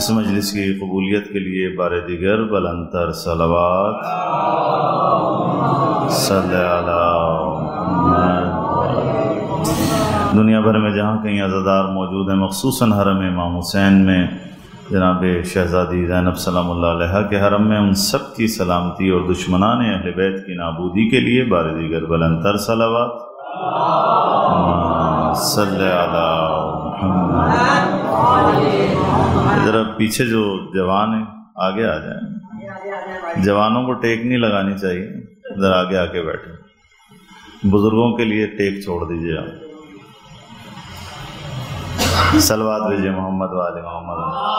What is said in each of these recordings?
اس مجلس کی قبولیت کے لیے بار دیگر بلندتر صلوات صلی اللہ محمد۔ دنیا بھر میں جہاں کہیں عزادار موجود ہیں، مخصوصاً حرم امام حسین میں جناب شہزادی زینب سلام اللہ علیہا کے حرم میں، ان سب کی سلامتی اور دشمنان اہل بیت کی نابودی کے لیے بار دیگر بلندتر صلوات صلی اللہ محمد۔ ذرا پیچھے جو جوان ہیں آگے آ جائیں، جوانوں کو ٹیک نہیں لگانی چاہیے، ذرا آگے آ کے بیٹھے، بزرگوں کے لیے ٹیک چھوڑ دیجیے آپ۔ صلوات بھیجیے محمد والے محمد۔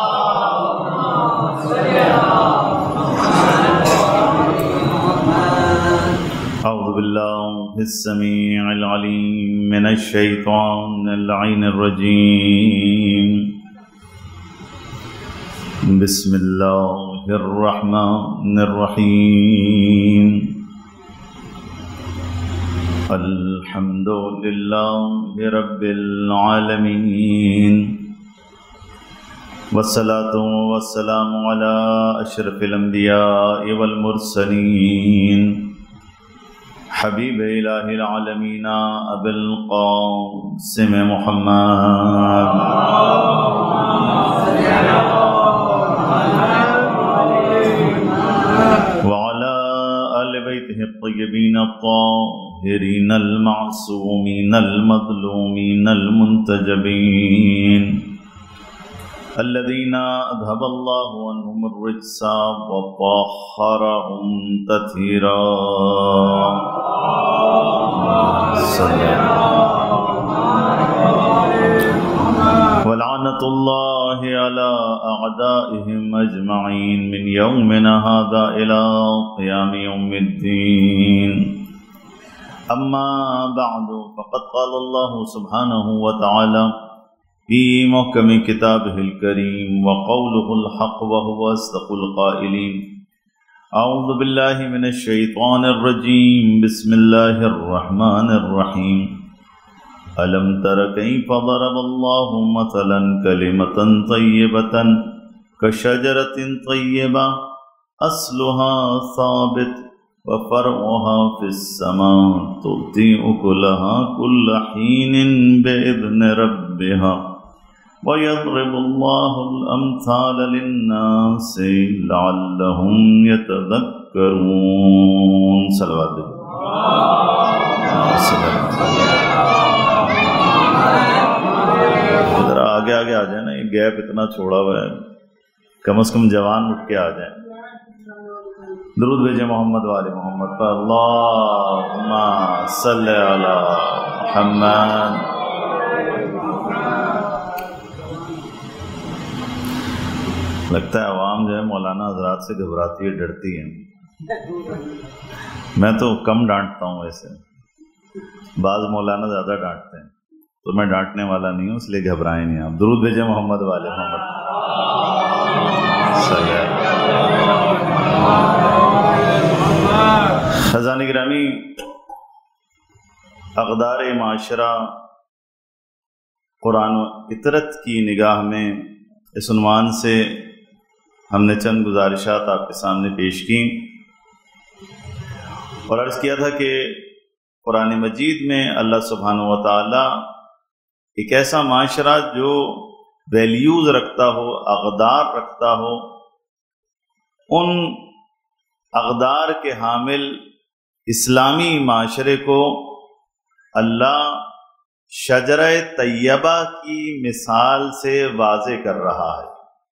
اعوذ باللہ السمیع العلیم من الشیطان اللعین الرجیم، بسم اللہ الرحمن الرحیم، الحمد للہ رب العالمین، والصلاة والسلام علی اشرف الانبیاء والمرسلین، حبیب الہ العالمین ابی القاسم محمد وعلی آل بیتہ الطیبین الطاہرین المعصومین المظلومین المنتجبین الذین اذهب اللہ عنہم الرجس وطہرہم تطہیرا۔ ولعنۃ اللہ علی اعدائہم اجمعین من یومنا ھذا الی قیام یوم الدین۔ اما بعد فقد قال اللہ سبحانہ وتعالی فی محکم کتابہ الکریم وقولہ الحق وہو اصدق القائلین۔ اعوذ باللہ من الشیطان الرجیم، بسم اللہ الرحمن الرحیم۔ الم تر کیف ضرب اللہ مثلا کلمۃ طیبۃ کشجرۃ طیبہ اصلها ثابت وفرعها فی السماء تؤتی اکلها کل حین بإذن ربها وَيَضْرِبُ اللَّهُ الْأَمْثَالَ لِلنَّاسِ لَعَلَّهُمْ يَتَذَكَّرُونَ۔ صلوات ذرا آگے آگے آ جائیں نا، یہ گیپ اتنا چھوڑا ہوا ہے، کم از کم جوان اٹھ کے آ جائیں۔ درود بھیجیں محمد والے محمد پر، اللہم صلی علی محمد۔ لگتا ہے عوام جو ہے مولانا حضرات سے گھبراتی ہے، ڈرتی ہے۔ میں تو کم ڈانٹتا ہوں، ویسے بعض مولانا زیادہ ڈانٹتے ہیں، تو میں ڈانٹنے والا نہیں ہوں، اس لیے گھبرائیں نہیں آپ۔ درود بھیجیں محمد والے محمد۔ خزان گرامی، اقدار معاشرہ قرآن و اطرت کی نگاہ میں، اس عنوان سے ہم نے چند گزارشات آپ کے سامنے پیش کی اور عرض کیا تھا کہ قرآن مجید میں اللہ سبحانہ و تعالی ایک ایسا معاشرہ جو ویلیوز رکھتا ہو، اقدار رکھتا ہو، ان اقدار کے حامل اسلامی معاشرے کو اللہ شجرہ طیبہ کی مثال سے واضح کر رہا ہے۔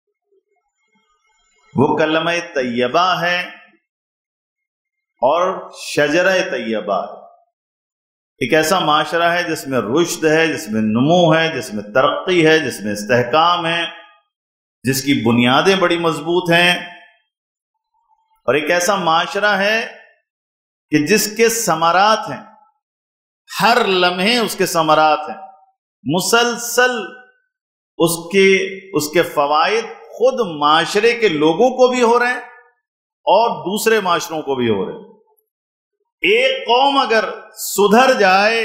وہ کلمہ طیبہ ہے اور شجرہ طیبہ ہے، ایک ایسا معاشرہ ہے جس میں رشد ہے، جس میں نمو ہے، جس میں ترقی ہے، جس میں استحکام ہے، جس کی بنیادیں بڑی مضبوط ہیں، اور ایک ایسا معاشرہ ہے کہ جس کے ثمرات ہیں، ہر لمحے اس کے ثمرات ہیں، مسلسل اس کے فوائد خود معاشرے کے لوگوں کو بھی ہو رہے ہیں اور دوسرے معاشروں کو بھی ہو رہے ہیں۔ ایک قوم اگر سدھر جائے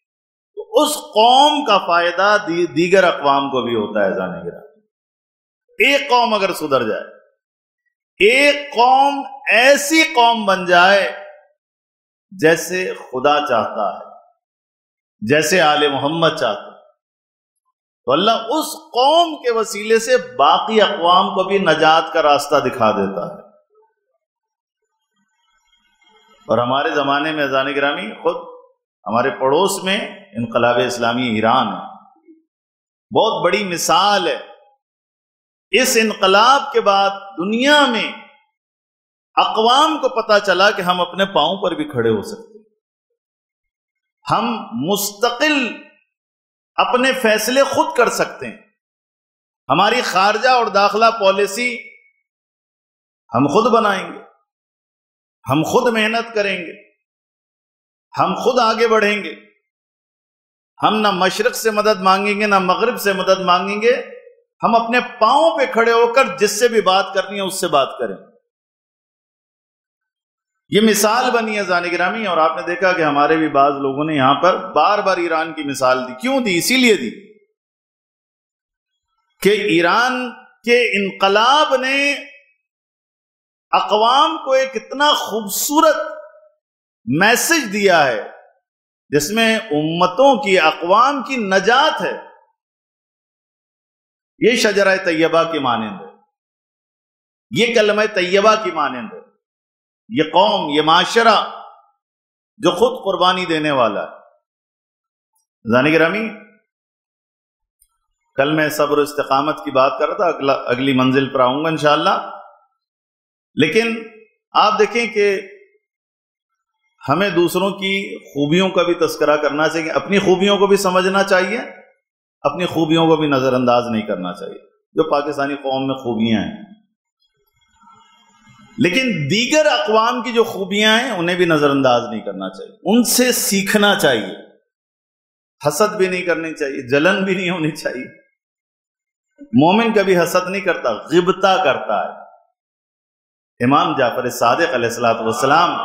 تو اس قوم کا فائدہ دیگر اقوام کو بھی ہوتا ہے۔ جانے گرا ایک قوم اگر سدھر جائے, ایک قوم ایسی قوم بن جائے جیسے خدا چاہتا ہے, جیسے آل محمد چاہتا ہے, تو اللہ اس قوم کے وسیلے سے باقی اقوام کو بھی نجات کا راستہ دکھا دیتا ہے. اور ہمارے زمانے میں اذان گرامی خود ہمارے پڑوس میں انقلاب اسلامی ایران ہے, بہت بڑی مثال ہے. اس انقلاب کے بعد دنیا میں اقوام کو پتہ چلا کہ ہم اپنے پاؤں پر بھی کھڑے ہو سکتے ہیں, ہم مستقل اپنے فیصلے خود کر سکتے ہیں, ہماری خارجہ اور داخلہ پالیسی ہم خود بنائیں گے, ہم خود محنت کریں گے, ہم خود آگے بڑھیں گے, ہم نہ مشرق سے مدد مانگیں گے نہ مغرب سے مدد مانگیں گے, ہم اپنے پاؤں پہ کھڑے ہو کر جس سے بھی بات کرنی ہے اس سے بات کریں. یہ مثال بنی ہے اذان گرامی. اور آپ نے دیکھا کہ ہمارے بھی بعض لوگوں نے یہاں پر بار بار ایران کی مثال دی. کیوں دی؟ اسی لیے دی کہ ایران کے انقلاب نے اقوام کو ایک اتنا خوبصورت میسج دیا ہے جس میں امتوں کی, اقوام کی نجات ہے. یہ شجرہ طیبہ کی مانند ہے, یہ کلمہ طیبہ کی مانند ہے, یہ قوم, یہ معاشرہ جو خود قربانی دینے والا ہے. اذان گرامی, کل میں صبر و استقامت کی بات کر رہا تھا, اگلی منزل پر آؤں گا انشاءاللہ. لیکن آپ دیکھیں کہ ہمیں دوسروں کی خوبیوں کا بھی تذکرہ کرنا چاہیے, اپنی خوبیوں کو بھی سمجھنا چاہیے, اپنی خوبیوں کو بھی نظر انداز نہیں کرنا چاہیے. جو پاکستانی قوم میں خوبیاں ہیں, لیکن دیگر اقوام کی جو خوبیاں ہیں انہیں بھی نظر انداز نہیں کرنا چاہیے, ان سے سیکھنا چاہیے. حسد بھی نہیں کرنی چاہیے, جلن بھی نہیں ہونی چاہیے. مومن کبھی حسد نہیں کرتا, غبطہ کرتا ہے. امام جعفر صادق علیہ الصلوۃ والسلام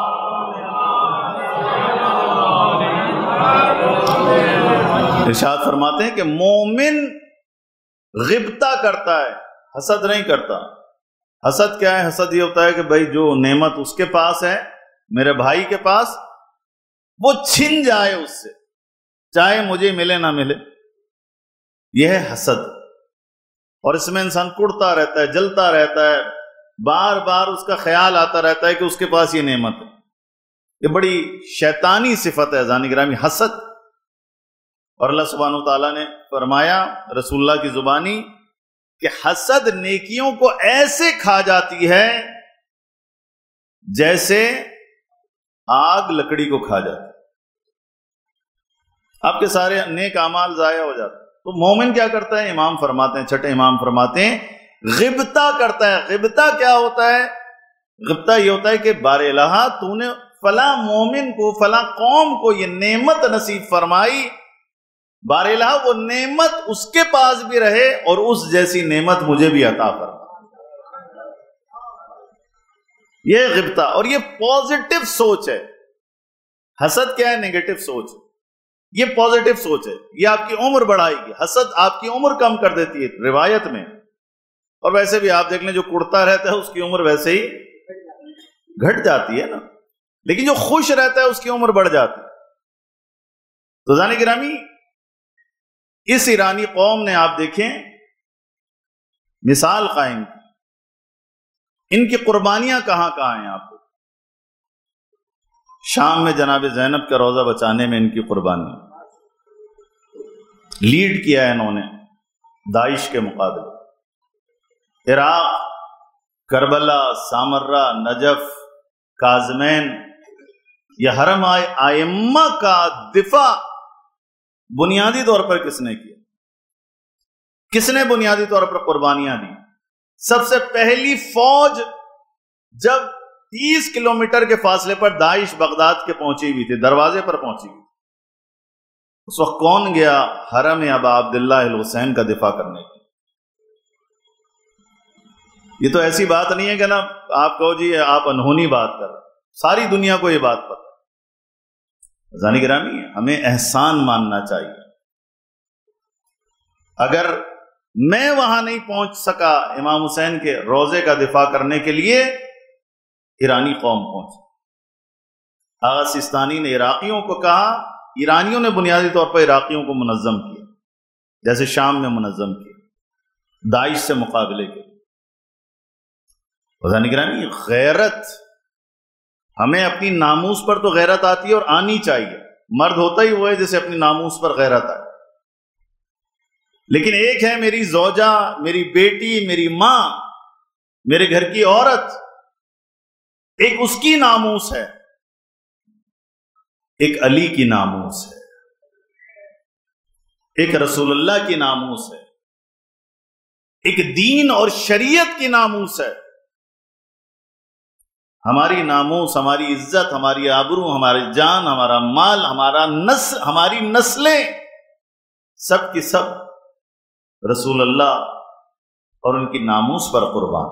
ارشاد فرماتے ہیں کہ مومن غبطہ کرتا ہے, حسد نہیں کرتا. حسد کیا ہے؟ حسد یہ ہوتا ہے کہ بھائی جو نعمت اس کے پاس ہے, میرے بھائی کے پاس, وہ چھن جائے اس سے, چاہے مجھے ملے نہ ملے. یہ ہے حسد. اور اس میں انسان کڑتا رہتا ہے, جلتا رہتا ہے, بار بار اس کا خیال آتا رہتا ہے کہ اس کے پاس یہ نعمت ہے. یہ بڑی شیطانی صفت ہے اذان گرامی, حسد. اور اللہ سبحانہ و تعالیٰ نے فرمایا رسول اللہ کی زبانی کہ حسد نیکیوں کو ایسے کھا جاتی ہے جیسے آگ لکڑی کو کھا جاتی ہے. آپ کے سارے نیک اعمال ضائع ہو جاتے. تو مومن کیا کرتا ہے؟ امام فرماتے ہیں, چھٹے امام فرماتے ہیں, غبطہ کرتا ہے. غبطہ کیا ہوتا ہے؟ غبطہ یہ ہوتا ہے کہ بار الہ تو نے فلاں مومن کو, فلاں قوم کو یہ نعمت نصیب فرمائی, بار الہ وہ نعمت اس کے پاس بھی رہے اور اس جیسی نعمت مجھے بھی عطا فرما. یہ غبطہ. اور یہ پازیٹو سوچ ہے. حسد کیا ہے؟ نیگیٹو سوچ. یہ پازیٹو سوچ ہے, یہ آپ کی عمر بڑھائے گی. حسد آپ کی عمر کم کر دیتی ہے روایت میں. اور ویسے بھی آپ دیکھ لیں جو کڑتا رہتا ہے اس کی عمر ویسے ہی گھٹ جاتی ہے نا, لیکن جو خوش رہتا ہے اس کی عمر بڑھ جاتی ہے. تو اذان گرامی, اس ایرانی قوم نے آپ دیکھیں مثال قائم کی. ان کی قربانیاں کہاں کہاں ہیں آپ کو؟ شام میں جناب زینب کا روزہ بچانے میں ان کی قربانی لیڈ کیا ہے انہوں نے داعش کے مقابلے. عراق, کربلا, سامرہ, نجف, کاظمین, یہ حرم ائمہ کا دفاع بنیادی طور پر کس نے کیا؟ کس نے بنیادی طور پر قربانیاں دی؟ سب سے پہلی فوج جب 30 کلومیٹر کے فاصلے پر داعش بغداد کے پہنچی ہوئی تھی, دروازے پر پہنچی ہوئی, اس وقت کون گیا حرم ابا عبداللہ الحسین کا دفاع کرنے کے؟ یہ تو ایسی بات نہیں ہے کہ نا آپ کہو جی آپ انہونی بات کر رہے, ساری دنیا کو یہ بات پتہ. اذان گرامی, ہمیں احسان ماننا چاہیے. اگر میں وہاں نہیں پہنچ سکا امام حسین کے روضے کا دفاع کرنے کے لیے، ایرانی قوم پہنچ۔ آغا سیستانی نے عراقیوں کو کہا، ایرانیوں نے بنیادی طور پر عراقیوں کو منظم کیا، جیسے شام میں منظم کیا داعش سے مقابلے کے۔ بزرگان گرامی، غیرت، ہمیں اپنی ناموس پر تو غیرت آتی ہے اور آنی چاہیے، مرد ہوتا ہی وہ ہے جسے اپنی ناموس پر غیرت آئے، لیکن ایک ہے میری زوجہ، میری بیٹی، میری ماں، میرے گھر کی عورت، ایک اس کی ناموس ہے، ایک علی کی ناموس ہے، ایک رسول اللہ کی ناموس ہے، ایک دین اور شریعت کی ناموس ہے۔ ہماری ناموس، ہماری عزت، ہماری آبرو، ہماری جان، ہمارا مال، ہمارا نسل، ہماری نسلیں، سب کی سب رسول اللہ اور ان کی ناموس پر قربان۔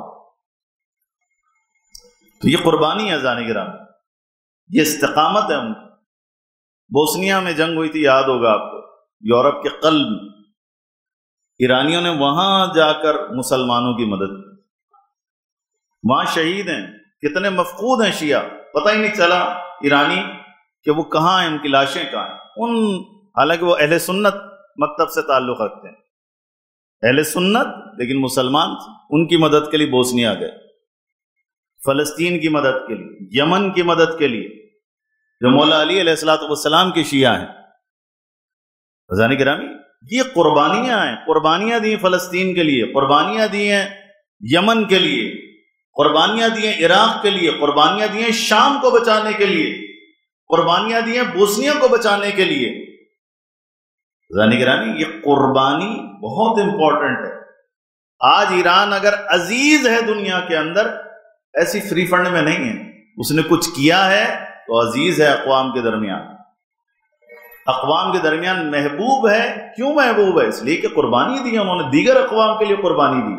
تو یہ قربانی ہے زانی گرام، یہ استقامت ہے ان کی۔ بوسنیا میں جنگ ہوئی تھی، یاد ہوگا آپ کو، یورپ کے قلب میں، ایرانیوں نے وہاں جا کر مسلمانوں کی مدد کی، وہاں شہید ہیں، کتنے مفقود ہیں شیعہ، پتہ ہی نہیں چلا ایرانی کہ وہ کہاں ہیں، ان کی لاشیں کہاں ہیں۔ حالانکہ وہ اہل سنت مکتب سے تعلق رکھتے ہیں، اہل سنت لیکن مسلمان تھے، ان کی مدد کے لیے بوسنیا گئے، فلسطین کی مدد کے لیے، یمن کی مدد کے لیے، جو مولا علی علیہ السلام کے شیعہ ہیں۔ بزرگان گرامی، یہ قربانیاں ہیں، قربانیاں دی فلسطین کے لیے، قربانیاں دی ہیں یمن کے لیے، قربانیاں دی ہیں عراق کے لیے، قربانیاں دی ہیں شام کو بچانے کے لیے، قربانیاں دی ہیں بوسنیا کو بچانے کے لیے۔ بزرگان گرامی، یہ قربانی بہت امپورٹنٹ ہے۔ آج ایران اگر عزیز ہے دنیا کے اندر، ایسی فری فنڈ میں نہیں ہے، اس نے کچھ کیا ہے تو عزیز ہے اقوام کے درمیان، اقوام کے درمیان محبوب ہے۔ کیوں محبوب ہے؟ اس لیے کہ قربانی دی، انہوں نے دیگر اقوام کے لیے قربانی دی۔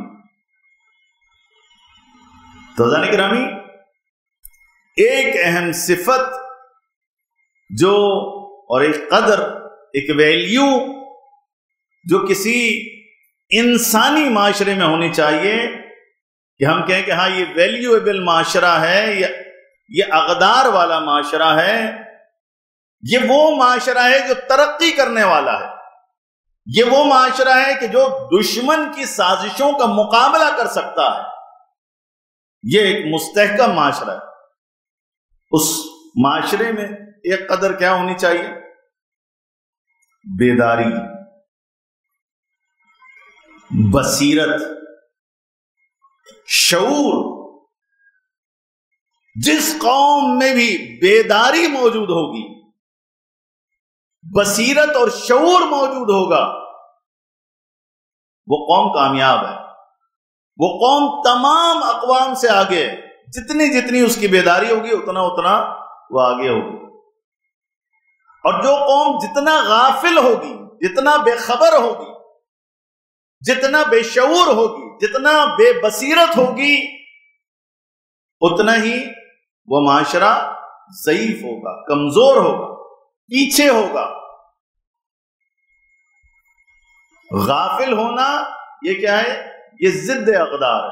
تو بزرگان گرامی، ایک اہم صفت جو اور ایک قدر، ایک ویلیو جو کسی انسانی معاشرے میں ہونی چاہیے کہ ہم کہیں کہ ہاں یہ ویلیویبل معاشرہ ہے، یہ اقدار والا معاشرہ ہے، یہ وہ معاشرہ ہے جو ترقی کرنے والا ہے، یہ وہ معاشرہ ہے کہ جو دشمن کی سازشوں کا مقابلہ کر سکتا ہے، یہ ایک مستحکم معاشرہ ہے۔ اس معاشرے میں ایک قدر کیا ہونی چاہیے؟ بیداری، بصیرت، شعور۔ جس قوم میں بھی بیداری موجود ہوگی، بصیرت اور شعور موجود ہوگا، وہ قوم کامیاب ہے، وہ قوم تمام اقوام سے آگے ہے۔ جتنی اس کی بیداری ہوگی اتنا وہ آگے ہوگی۔ اور جو قوم جتنا غافل ہوگی، جتنا بے خبر ہوگی، جتنا بے شعور ہوگی، جتنا بے بصیرت ہوگی، اتنا ہی وہ معاشرہ ضعیف ہوگا، کمزور ہوگا، پیچھے ہوگا۔ غافل ہونا یہ کیا ہے؟ یہ ضد اقدار ہے۔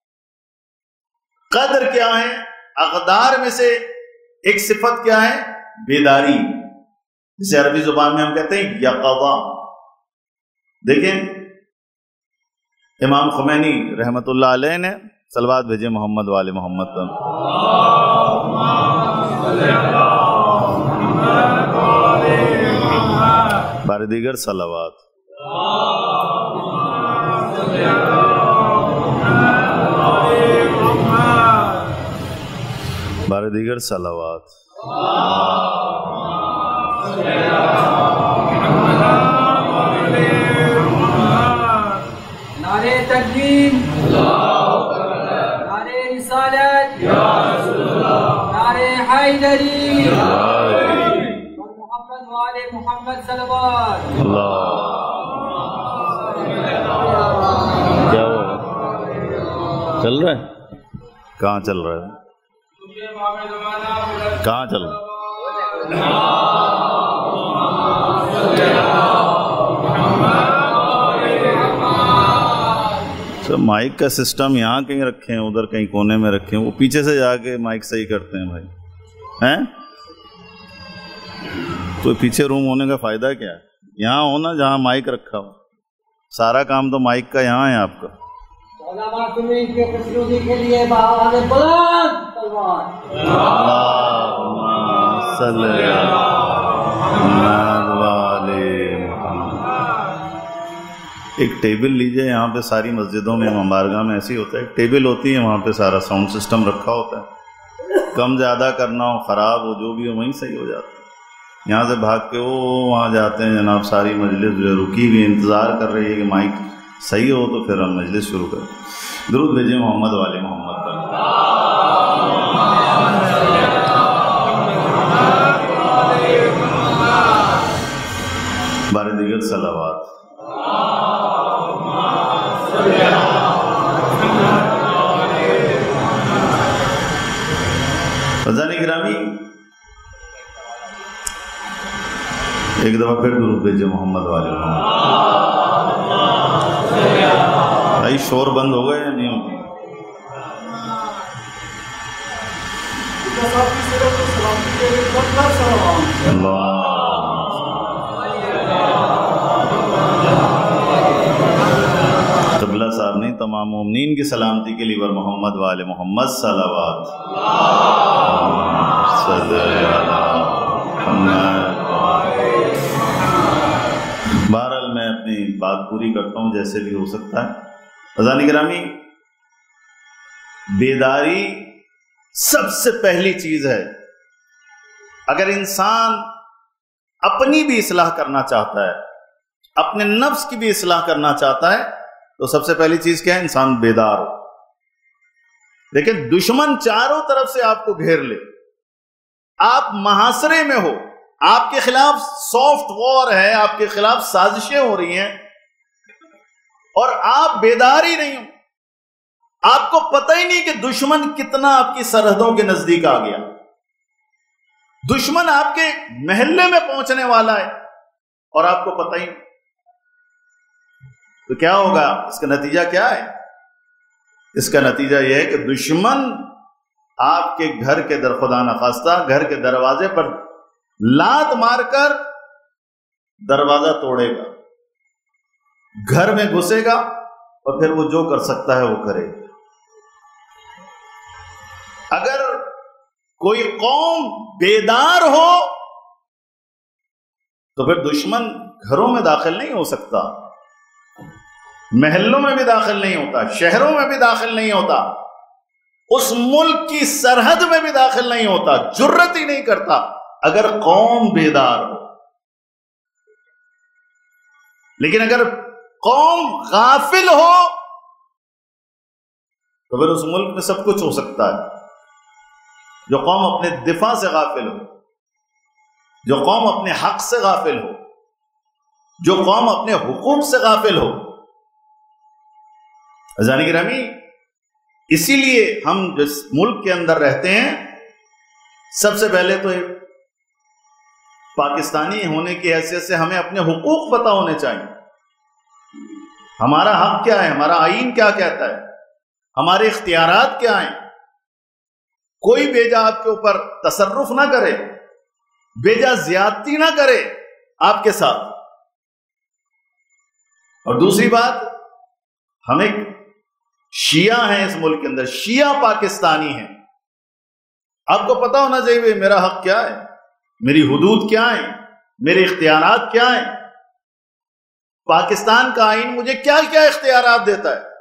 قدر کیا ہے؟ اقدار میں سے ایک صفت کیا ہے؟ بیداری، جسے عربی زبان میں ہم کہتے ہیں یقظہ۔ دیکھیں امام خمینی رحمت اللہ علیہ نے صلوات بھیجے محمد والے محمد پر۔ بار دیگر صلوات۔ بار دیگر صلوات۔ نعرے تکبیر، نعرے رسالت، نعرے حیدری، محمد والے محمد صلوات۔ کیا ہوا؟ چل رہا ہے؟ کہاں چل رہا ہے؟ کہاں چل رہا ہے؟ مائک کا سسٹم یہاں کہیں رکھے ہیں, ادھر کہیں کونے میں رکھے ہیں, وہ پیچھے سے جا کے مائک صحیح کرتے ہیں بھائی ہیں. تو پیچھے روم ہونے کا فائدہ کیا ہے؟ یہاں ہونا جہاں مائک رکھا ہو. سارا کام تو مائک کا یہاں ہے آپ کا. ایک ٹیبل لیجئے, یہاں پہ ساری مسجدوں میں بارگاہ میں ایسے ہی ہوتا ہے, ایک ٹیبل ہوتی ہے, وہاں پہ سارا ساؤنڈ سسٹم رکھا ہوتا ہے. کم زیادہ کرنا ہو, خراب ہو, جو بھی ہو وہیں صحیح ہو جاتا ہے. یہاں سے بھاگ کے وہ وہاں جاتے ہیں, جناب ساری مجلس جو رکی ہوئی انتظار کر رہی ہے کہ مائک صحیح ہو تو پھر ہم مجلس شروع کریں. درود بھیجیں محمد والے محمد پر. بارے دیگر صلوات. فضان گرامی, ایک دفعہ پھر درود بھیجے محمد والے محمد. بھائی شور بند ہو گئے یا نہیں ہوگی؟ قبلہ صاحب نہیں, تمام مومنین کی سلامتی کے لیے محمد والے محمد صلوات. بہرحال میں اپنی بات پوری کرتا ہوں جیسے بھی ہو سکتا ہے. فضان گرامی, بیداری سب سے پہلی چیز ہے. اگر انسان اپنی بھی اصلاح کرنا چاہتا ہے, اپنے نفس کی بھی اصلاح کرنا چاہتا ہے, تو سب سے پہلی چیز کیا ہے؟ انسان بیدار ہو. لیکن دشمن چاروں طرف سے آپ کو گھیر لے, آپ محاصرے میں ہو, آپ کے خلاف سافٹ وار ہے, آپ کے خلاف سازشیں ہو رہی ہیں, اور آپ بیدار ہی نہیں ہو. آپ کو پتہ ہی نہیں کہ دشمن کتنا آپ کی سرحدوں کے نزدیک آ گیا. دشمن آپ کے محلے میں پہنچنے والا ہے اور آپ کو پتہ ہی نہیں. تو کیا ہوگا؟ اس کا نتیجہ کیا ہے؟ اس کا نتیجہ یہ ہے کہ دشمن آپ کے گھر کے خدا نخواستہ گھر کے دروازے پر لات مار کر دروازہ توڑے گا, گھر میں گھسے گا, اور پھر وہ جو کر سکتا ہے وہ کرے گا. اگر کوئی قوم بیدار ہو تو پھر دشمن گھروں میں داخل نہیں ہو سکتا, محلوں میں بھی داخل نہیں ہوتا, شہروں میں بھی داخل نہیں ہوتا, اس ملک کی سرحد میں بھی داخل نہیں ہوتا, جرت ہی نہیں کرتا اگر قوم بیدار ہو. لیکن اگر قوم غافل ہو تو پھر اس ملک میں سب کچھ ہو سکتا ہے. جو قوم اپنے دفاع سے غافل ہو, جو قوم اپنے حق سے غافل ہو, جو قوم اپنے حقوق سے غافل ہو. عزیزان گرامی, اسی لیے ہم جس ملک کے اندر رہتے ہیں, سب سے پہلے تو پاکستانی ہونے کی حیثیت سے ہمیں اپنے حقوق پتہ ہونے چاہیے. ہمارا حق کیا ہے, ہمارا آئین کیا کہتا ہے, ہمارے اختیارات کیا ہیں. کوئی بیجا آپ کے اوپر تصرف نہ کرے, بیجا زیادتی نہ کرے آپ کے ساتھ. اور دوسری بات, ہمیں شیعہ ہیں اس ملک کے اندر, شیعہ پاکستانی ہیں. آپ کو پتا ہونا چاہیے میرا حق کیا ہے, میری حدود کیا ہیں, میرے اختیارات کیا ہیں, پاکستان کا آئین مجھے کیا کیا اختیارات دیتا ہے.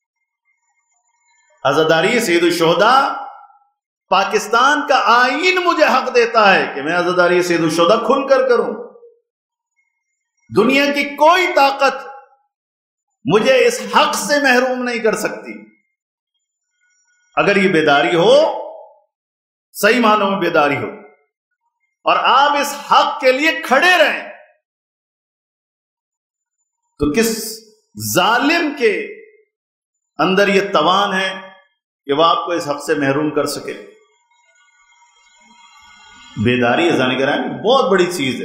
عزاداری سید الشہداء, پاکستان کا آئین مجھے حق دیتا ہے کہ میں عزاداری سید الشہداء کھل کر کروں. دنیا کی کوئی طاقت مجھے اس حق سے محروم نہیں کر سکتی. اگر یہ بیداری ہو, صحیح معنوں میں بیداری ہو, اور آپ اس حق کے لیے کھڑے رہیں, تو کس ظالم کے اندر یہ توان ہے کہ وہ آپ کو اس حق سے محروم کر سکے. بیداری عزیزان گرامی بہت بڑی چیز ہے.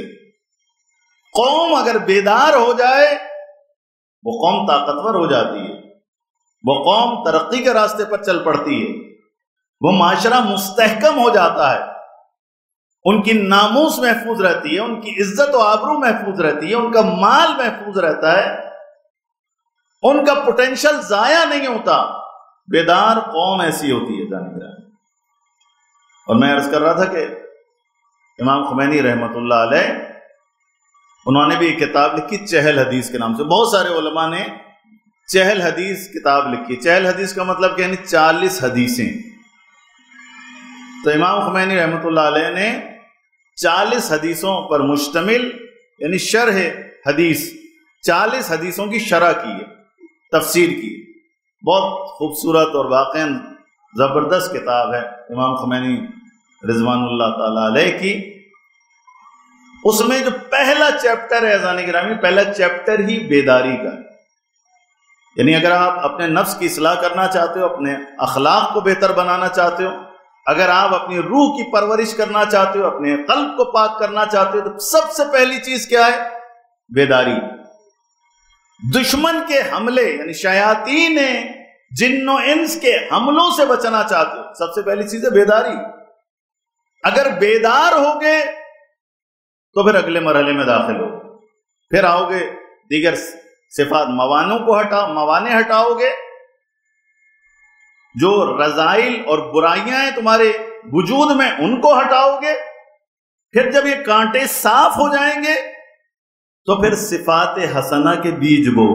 قوم اگر بیدار ہو جائے, وہ قوم طاقتور ہو جاتی ہے, وہ قوم ترقی کے راستے پر چل پڑتی ہے، وہ معاشرہ مستحکم ہو جاتا ہے، ان کی ناموس محفوظ رہتی ہے، ان کی عزت و آبرو محفوظ رہتی ہے، ان کا مال محفوظ رہتا ہے، ان کا پوٹینشل ضائع نہیں ہوتا۔ بیدار قوم ایسی ہوتی ہے جانب۔ اور میں عرض کر رہا تھا کہ امام خمینی رحمۃ اللہ علیہ انہوں نے بھی ایک کتاب لکھی چہل حدیث کے نام سے۔ بہت سارے علماء نے چہل حدیث کتاب لکھی۔ چہل حدیث کا مطلب کہ یعنی 40 حدیثیں۔ تو امام خمینی رحمۃ اللہ علیہ نے 40 حدیثوں پر مشتمل یعنی شرح حدیث 40 حدیثوں کی شرح کی ہے، تفسیر کی۔ بہت خوبصورت اور واقعاً زبردست کتاب ہے امام خمینی رضوان اللہ تعالی علیہ کی۔ اس میں جو پہلا چیپٹر ہے اذان گرامی، پہلا چیپٹر ہی بیداری کا ہے۔ یعنی اگر آپ اپنے نفس کی اصلاح کرنا چاہتے ہو، اپنے اخلاق کو بہتر بنانا چاہتے ہو، اگر آپ اپنی روح کی پرورش کرنا چاہتے ہو، اپنے قلب کو پاک کرنا چاہتے ہو، تو سب سے پہلی چیز کیا ہے؟ بیداری۔ دشمن کے حملے یعنی شیاطین جن و انس کے حملوں سے بچنا چاہتے ہو، سب سے پہلی چیز ہے بیداری۔ اگر بیدار ہوگے تو پھر اگلے مرحلے میں داخل ہو، پھر آؤ گے دیگر صفات، موانع ہٹاؤ گے، جو رذائل اور برائیاں ہیں تمہارے وجود میں ان کو ہٹاؤ گے، پھر جب یہ کانٹے صاف ہو جائیں گے تو پھر صفات حسنہ کے بیج بو۔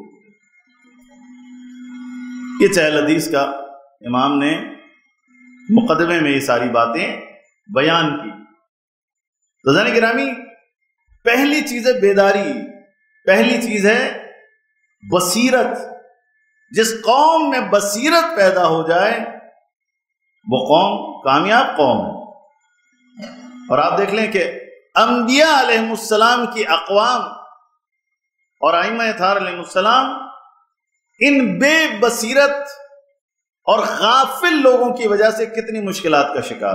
یہ چہل حدیث کا امام نے مقدمے میں یہ ساری باتیں بیان کی۔ تو عزیزان گرامی، پہلی چیز ہے بیداری، پہلی چیز ہے بصیرت۔ جس قوم میں بصیرت پیدا ہو جائے وہ قوم کامیاب قوم ہے۔ اور آپ دیکھ لیں کہ انبیاء علیہ السلام کی اقوام اور ائمہ اطہار علیہ السلام ان بے بصیرت اور غافل لوگوں کی وجہ سے کتنی مشکلات کا شکار۔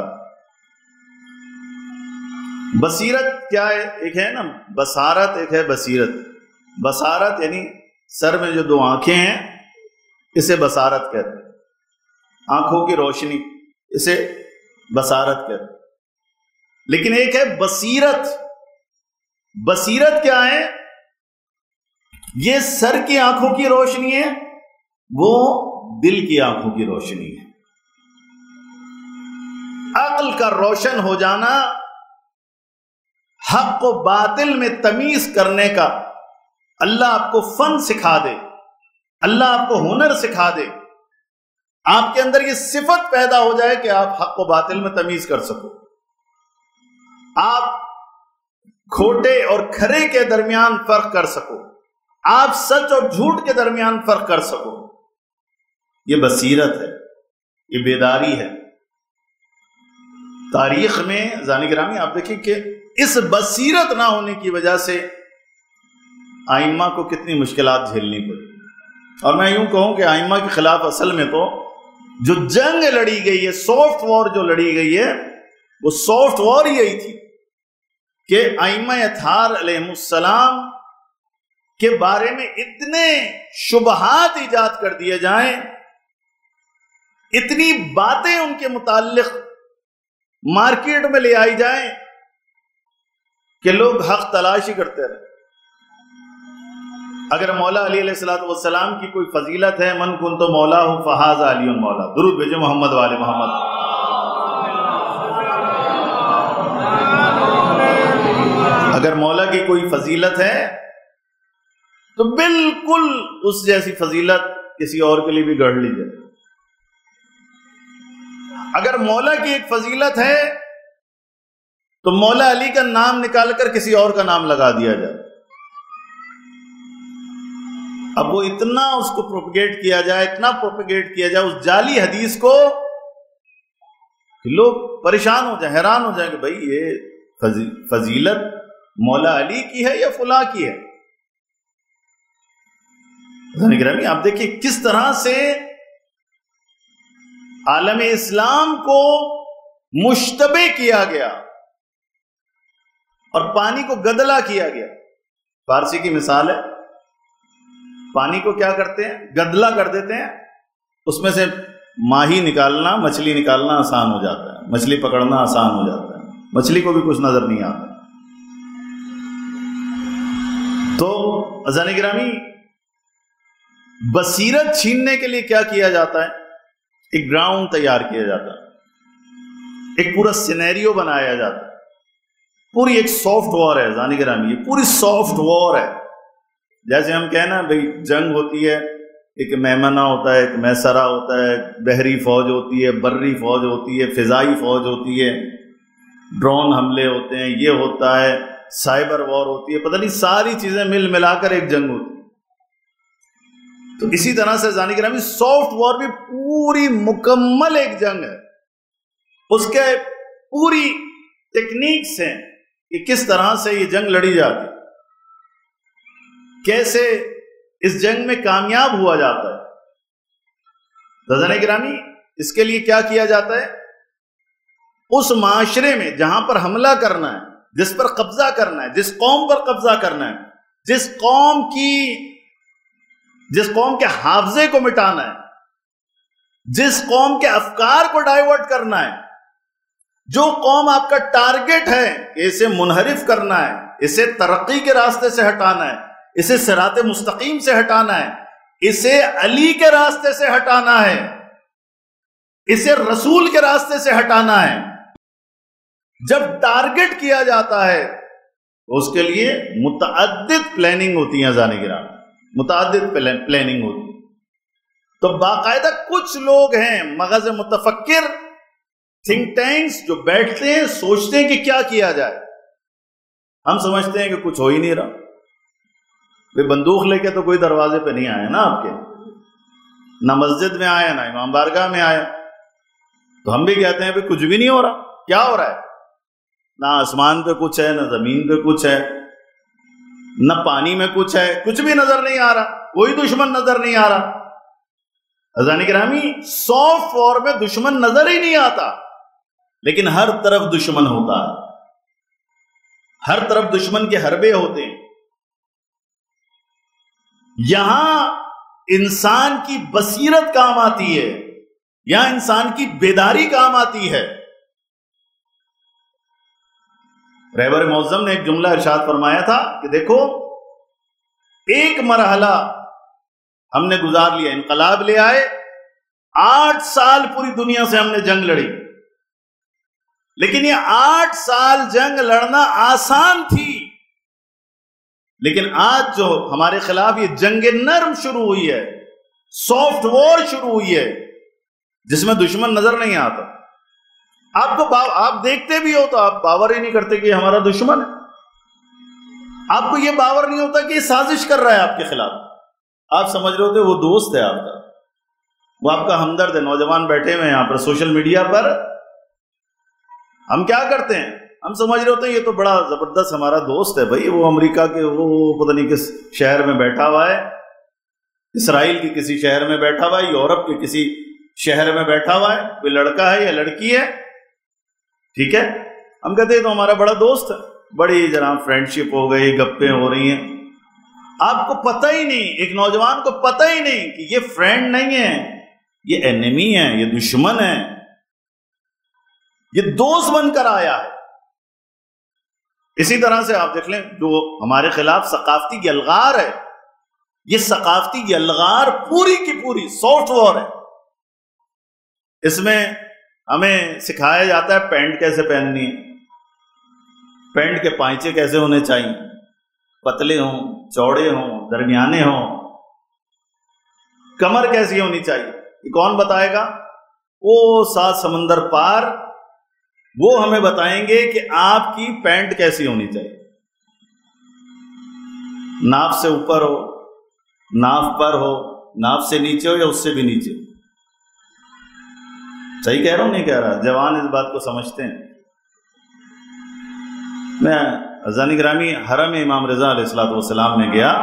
بصیرت کیا ہے؟ ایک ہے نا بصارت، ایک ہے بصیرت۔ بصارت یعنی سر میں جو 2 آنکھیں ہیں اسے بصارت کہتے ہیں، آنکھوں کی روشنی، اسے بصارت کہتے ہیں۔ لیکن ایک ہے بصیرت۔ بصیرت کیا ہے؟ یہ سر کی آنکھوں کی روشنی ہے، وہ دل کی آنکھوں کی روشنی ہے۔ عقل کا روشن ہو جانا، حق و باطل میں تمیز کرنے کا اللہ آپ کو فن سکھا دے، اللہ آپ کو ہنر سکھا دے، آپ کے اندر یہ صفت پیدا ہو جائے کہ آپ حق و باطل میں تمیز کر سکو، آپ کھوٹے اور کھرے کے درمیان فرق کر سکو، آپ سچ اور جھوٹ کے درمیان فرق کر سکو۔ یہ بصیرت ہے، یہ بیداری ہے۔ تاریخ میں عزیزان گرامی آپ دیکھیں کہ اس بصیرت نہ ہونے کی وجہ سے ائمہ کو کتنی مشکلات جھیلنی پڑی۔ اور میں یوں کہوں کہ ائمہ کے خلاف اصل میں تو جو جنگ لڑی گئی ہے، سافٹ وار جو لڑی گئی ہے، وہ سافٹ وار یہی تھی کہ ائمہ اطہار علیہ السلام کے بارے میں اتنے شبہات ایجاد کر دیے جائیں، اتنی باتیں ان کے متعلق مارکیٹ میں لے آئی جائیں کہ لوگ حق تلاش ہی کرتے رہے۔ اگر مولا علی علیہ السلام کی کوئی فضیلت ہے، من کنت مولا ہوں فہذا علی مولا، درود بھیجو محمد والے محمد۔ اگر مولا کی کوئی فضیلت ہے تو بالکل اس جیسی فضیلت کسی اور کے لیے بھی گڑھ لیجیے۔ اگر مولا کی ایک فضیلت ہے تو مولا علی کا نام نکال کر کسی اور کا نام لگا دیا جائے۔ اب وہ اتنا اس کو پروپیگیٹ کیا جائے، اتنا پروپیگیٹ کیا جائے اس جعلی حدیث کو، لوگ پریشان ہو جائیں، حیران ہو جائیں کہ بھائی یہ فضیلت مولا علی کی ہے یا فلاں کی ہے۔ گرامی آپ دیکھیں کس طرح سے عالم اسلام کو مشتبہ کیا گیا اور پانی کو گدلا کیا گیا۔ فارسی کی مثال ہے، پانی کو کیا کرتے ہیں؟ گدلا کر دیتے ہیں، اس میں سے ماہی نکالنا، مچھلی نکالنا آسان ہو جاتا ہے، مچھلی پکڑنا آسان ہو جاتا ہے، مچھلی کو بھی کچھ نظر نہیں آتا۔ تو عزیزان گرامی، بصیرت چھیننے کے لیے کیا کیا جاتا ہے؟ ایک گراؤنڈ تیار کیا جاتا ہے، ایک پورا سینیریو بنایا جاتا ہے، پوری ایک سافٹ وار ہے عزیزان گرامی، یہ پوری سافٹ وار ہے۔ جیسے ہم کہیں نا بھئی جنگ ہوتی ہے، ایک میمنہ ہوتا ہے، ایک میسرہ ہوتا ہے، بحری فوج ہوتی ہے، بری فوج ہوتی ہے، فضائی فوج ہوتی ہے، ڈرون حملے ہوتے ہیں، یہ ہوتا ہے، سائبر وار ہوتی ہے، پتہ نہیں ساری چیزیں مل ملا کر ایک جنگ ہوتی ہے۔ تو اسی طرح سے عزیزان گرامی سافٹ وار بھی پوری مکمل ایک جنگ ہے، اس کے پوری ٹیکنیکس ہیں کہ کس طرح سے یہ جنگ لڑی جاتی ہے، کیسے اس جنگ میں کامیاب ہوا جاتا ہے۔ عزیزان گرامی، اس کے لیے کیا کیا جاتا ہے؟ اس معاشرے میں جہاں پر حملہ کرنا ہے، جس پر قبضہ کرنا ہے، جس قوم پر قبضہ کرنا ہے، جس قوم کے حافظے کو مٹانا ہے، جس قوم کے افکار کو ڈائیورٹ کرنا ہے، جو قوم آپ کا ٹارگٹ ہے کہ اسے منحرف کرنا ہے، اسے ترقی کے راستے سے ہٹانا ہے، اسے صراط مستقیم سے ہٹانا ہے، اسے علی کے راستے سے ہٹانا ہے، اسے رسول کے راستے سے ہٹانا ہے، جب ٹارگٹ کیا جاتا ہے تو اس کے لیے متعدد پلاننگ ہوتی ہیں عزیزان گرامی، متعدد پلاننگ ہوتی ہے۔ تو باقاعدہ کچھ لوگ ہیں مغز متفکر، تھنک ٹینکس، جو بیٹھتے ہیں سوچتے ہیں کہ کیا کیا جائے۔ ہم سمجھتے ہیں کہ کچھ ہو ہی نہیں رہا، بھئی بندوق لے کے تو کوئی دروازے پہ نہیں آیا نا آپ کے، نہ مسجد میں آیا، نہ امام بارگاہ میں آیا، تو ہم بھی کہتے ہیں بھئی کچھ بھی نہیں ہو رہا۔ کیا ہو رہا ہے؟ نہ آسمان پہ کچھ ہے، نہ زمین پہ کچھ ہے، نہ پانی میں کچھ ہے، کچھ بھی نظر نہیں آ رہا، کوئی دشمن نظر نہیں آ رہا۔ عزیزان گرامی، سافٹ وار میں دشمن نظر ہی نہیں آتا، لیکن ہر طرف دشمن ہوتا ہے، ہر طرف دشمن کے حربے ہوتے ہیں۔ یہاں انسان کی بصیرت کام آتی ہے، یہاں انسان کی بیداری کام آتی ہے۔ رہبر معظم نے ایک جملہ ارشاد فرمایا تھا کہ دیکھو، ایک مرحلہ ہم نے گزار لیا، انقلاب لے آئے، 8 سال پوری دنیا سے ہم نے جنگ لڑی، لیکن یہ 8 سال جنگ لڑنا آسان تھی، لیکن آج جو ہمارے خلاف یہ جنگ نرم شروع ہوئی ہے، سافٹ وار شروع ہوئی ہے، جس میں دشمن نظر نہیں آتا۔ آپ دیکھتے بھی ہو تو آپ باور ہی نہیں کرتے کہ یہ ہمارا دشمن ہے، آپ کو یہ باور نہیں ہوتا کہ یہ سازش کر رہا ہے آپ کے خلاف، آپ سمجھ رہے ہوتے وہ دوست ہے آپ کا، وہ آپ کا ہمدرد ہے۔ نوجوان بیٹھے ہوئے یہاں پر سوشل میڈیا پر، ہم کیا کرتے ہیں؟ ہم سمجھ رہے ہوتے ہیں یہ تو بڑا زبردست ہمارا دوست ہے، بھائی وہ امریکہ کے وہ پتہ نہیں کس شہر میں بیٹھا ہوا ہے، اسرائیل کے کسی شہر میں بیٹھا ہوا ہے، یورپ کے کسی شہر میں بیٹھا ہوا ہے، کوئی لڑکا ہے یا لڑکی ہے، ٹھیک ہے، ہم کہتے ہیں تو ہمارا بڑا دوست ہے، بڑی جناب فرینڈشپ ہو گئی، گپیں ہو رہی ہیں۔ آپ کو پتہ ہی نہیں، ایک نوجوان کو پتہ ہی نہیں کہ یہ فرینڈ نہیں ہے، یہ اینیمی ہے، یہ دشمن ہے، یہ دوست بن کر آیا ہے۔ اسی طرح سے آپ دیکھ لیں جو ہمارے خلاف ثقافتی یلغار ہے، یہ ثقافتی یلغار پوری کی پوری سافٹ وار ہے۔ اس میں ہمیں سکھایا جاتا ہے پینٹ کیسے پہننی ہے، پینٹ کے پائچے کیسے ہونے چاہیے، پتلے ہوں، چوڑے ہوں، درمیانے ہوں، کمر کیسی ہونی چاہیے، یہ کون بتائے گا؟ وہ 7 سمندر پار، وہ ہمیں بتائیں گے کہ آپ کی پینٹ کیسی ہونی چاہیے، ناف سے اوپر ہو، ناف پر ہو، ناف سے نیچے ہو یا اس سے بھی نیچے ہو۔ صحیح کہہ رہا ہوں نہیں کہہ رہا؟ جوان اس بات کو سمجھتے ہیں۔ میں عزیزان گرامی حرم امام رضا علیہ الصلوۃ والسلام میں گیا،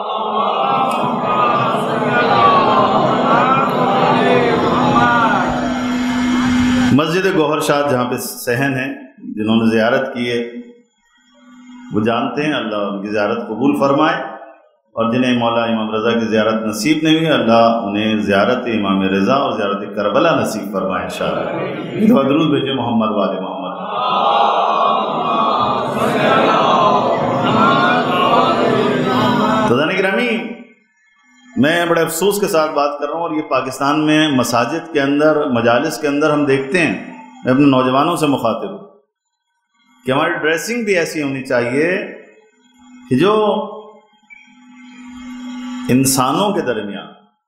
مسجد گوہر شاد جہاں پہ صحن ہے، جنہوں نے زیارت کی ہے وہ جانتے ہیں، اللہ ان کی زیارت قبول فرمائے۔ اور جنہیں مولا امام رضا کی زیارت نصیب نہیں ہوئی، اللہ انہیں زیارت امام رضا اور زیارت کربلا نصیب فرمائے انشاءاللہ۔ درود بھیجے محمد والے محمد۔ تو زانی گرامی، میں بڑے افسوس کے ساتھ بات کر رہا ہوں، اور یہ پاکستان میں مساجد کے اندر، مجالس کے اندر ہم دیکھتے ہیں، میں اپنے نوجوانوں سے مخاطب ہوں کہ ہماری ڈریسنگ بھی ایسی ہونی چاہیے کہ جو انسانوں کے درمیان،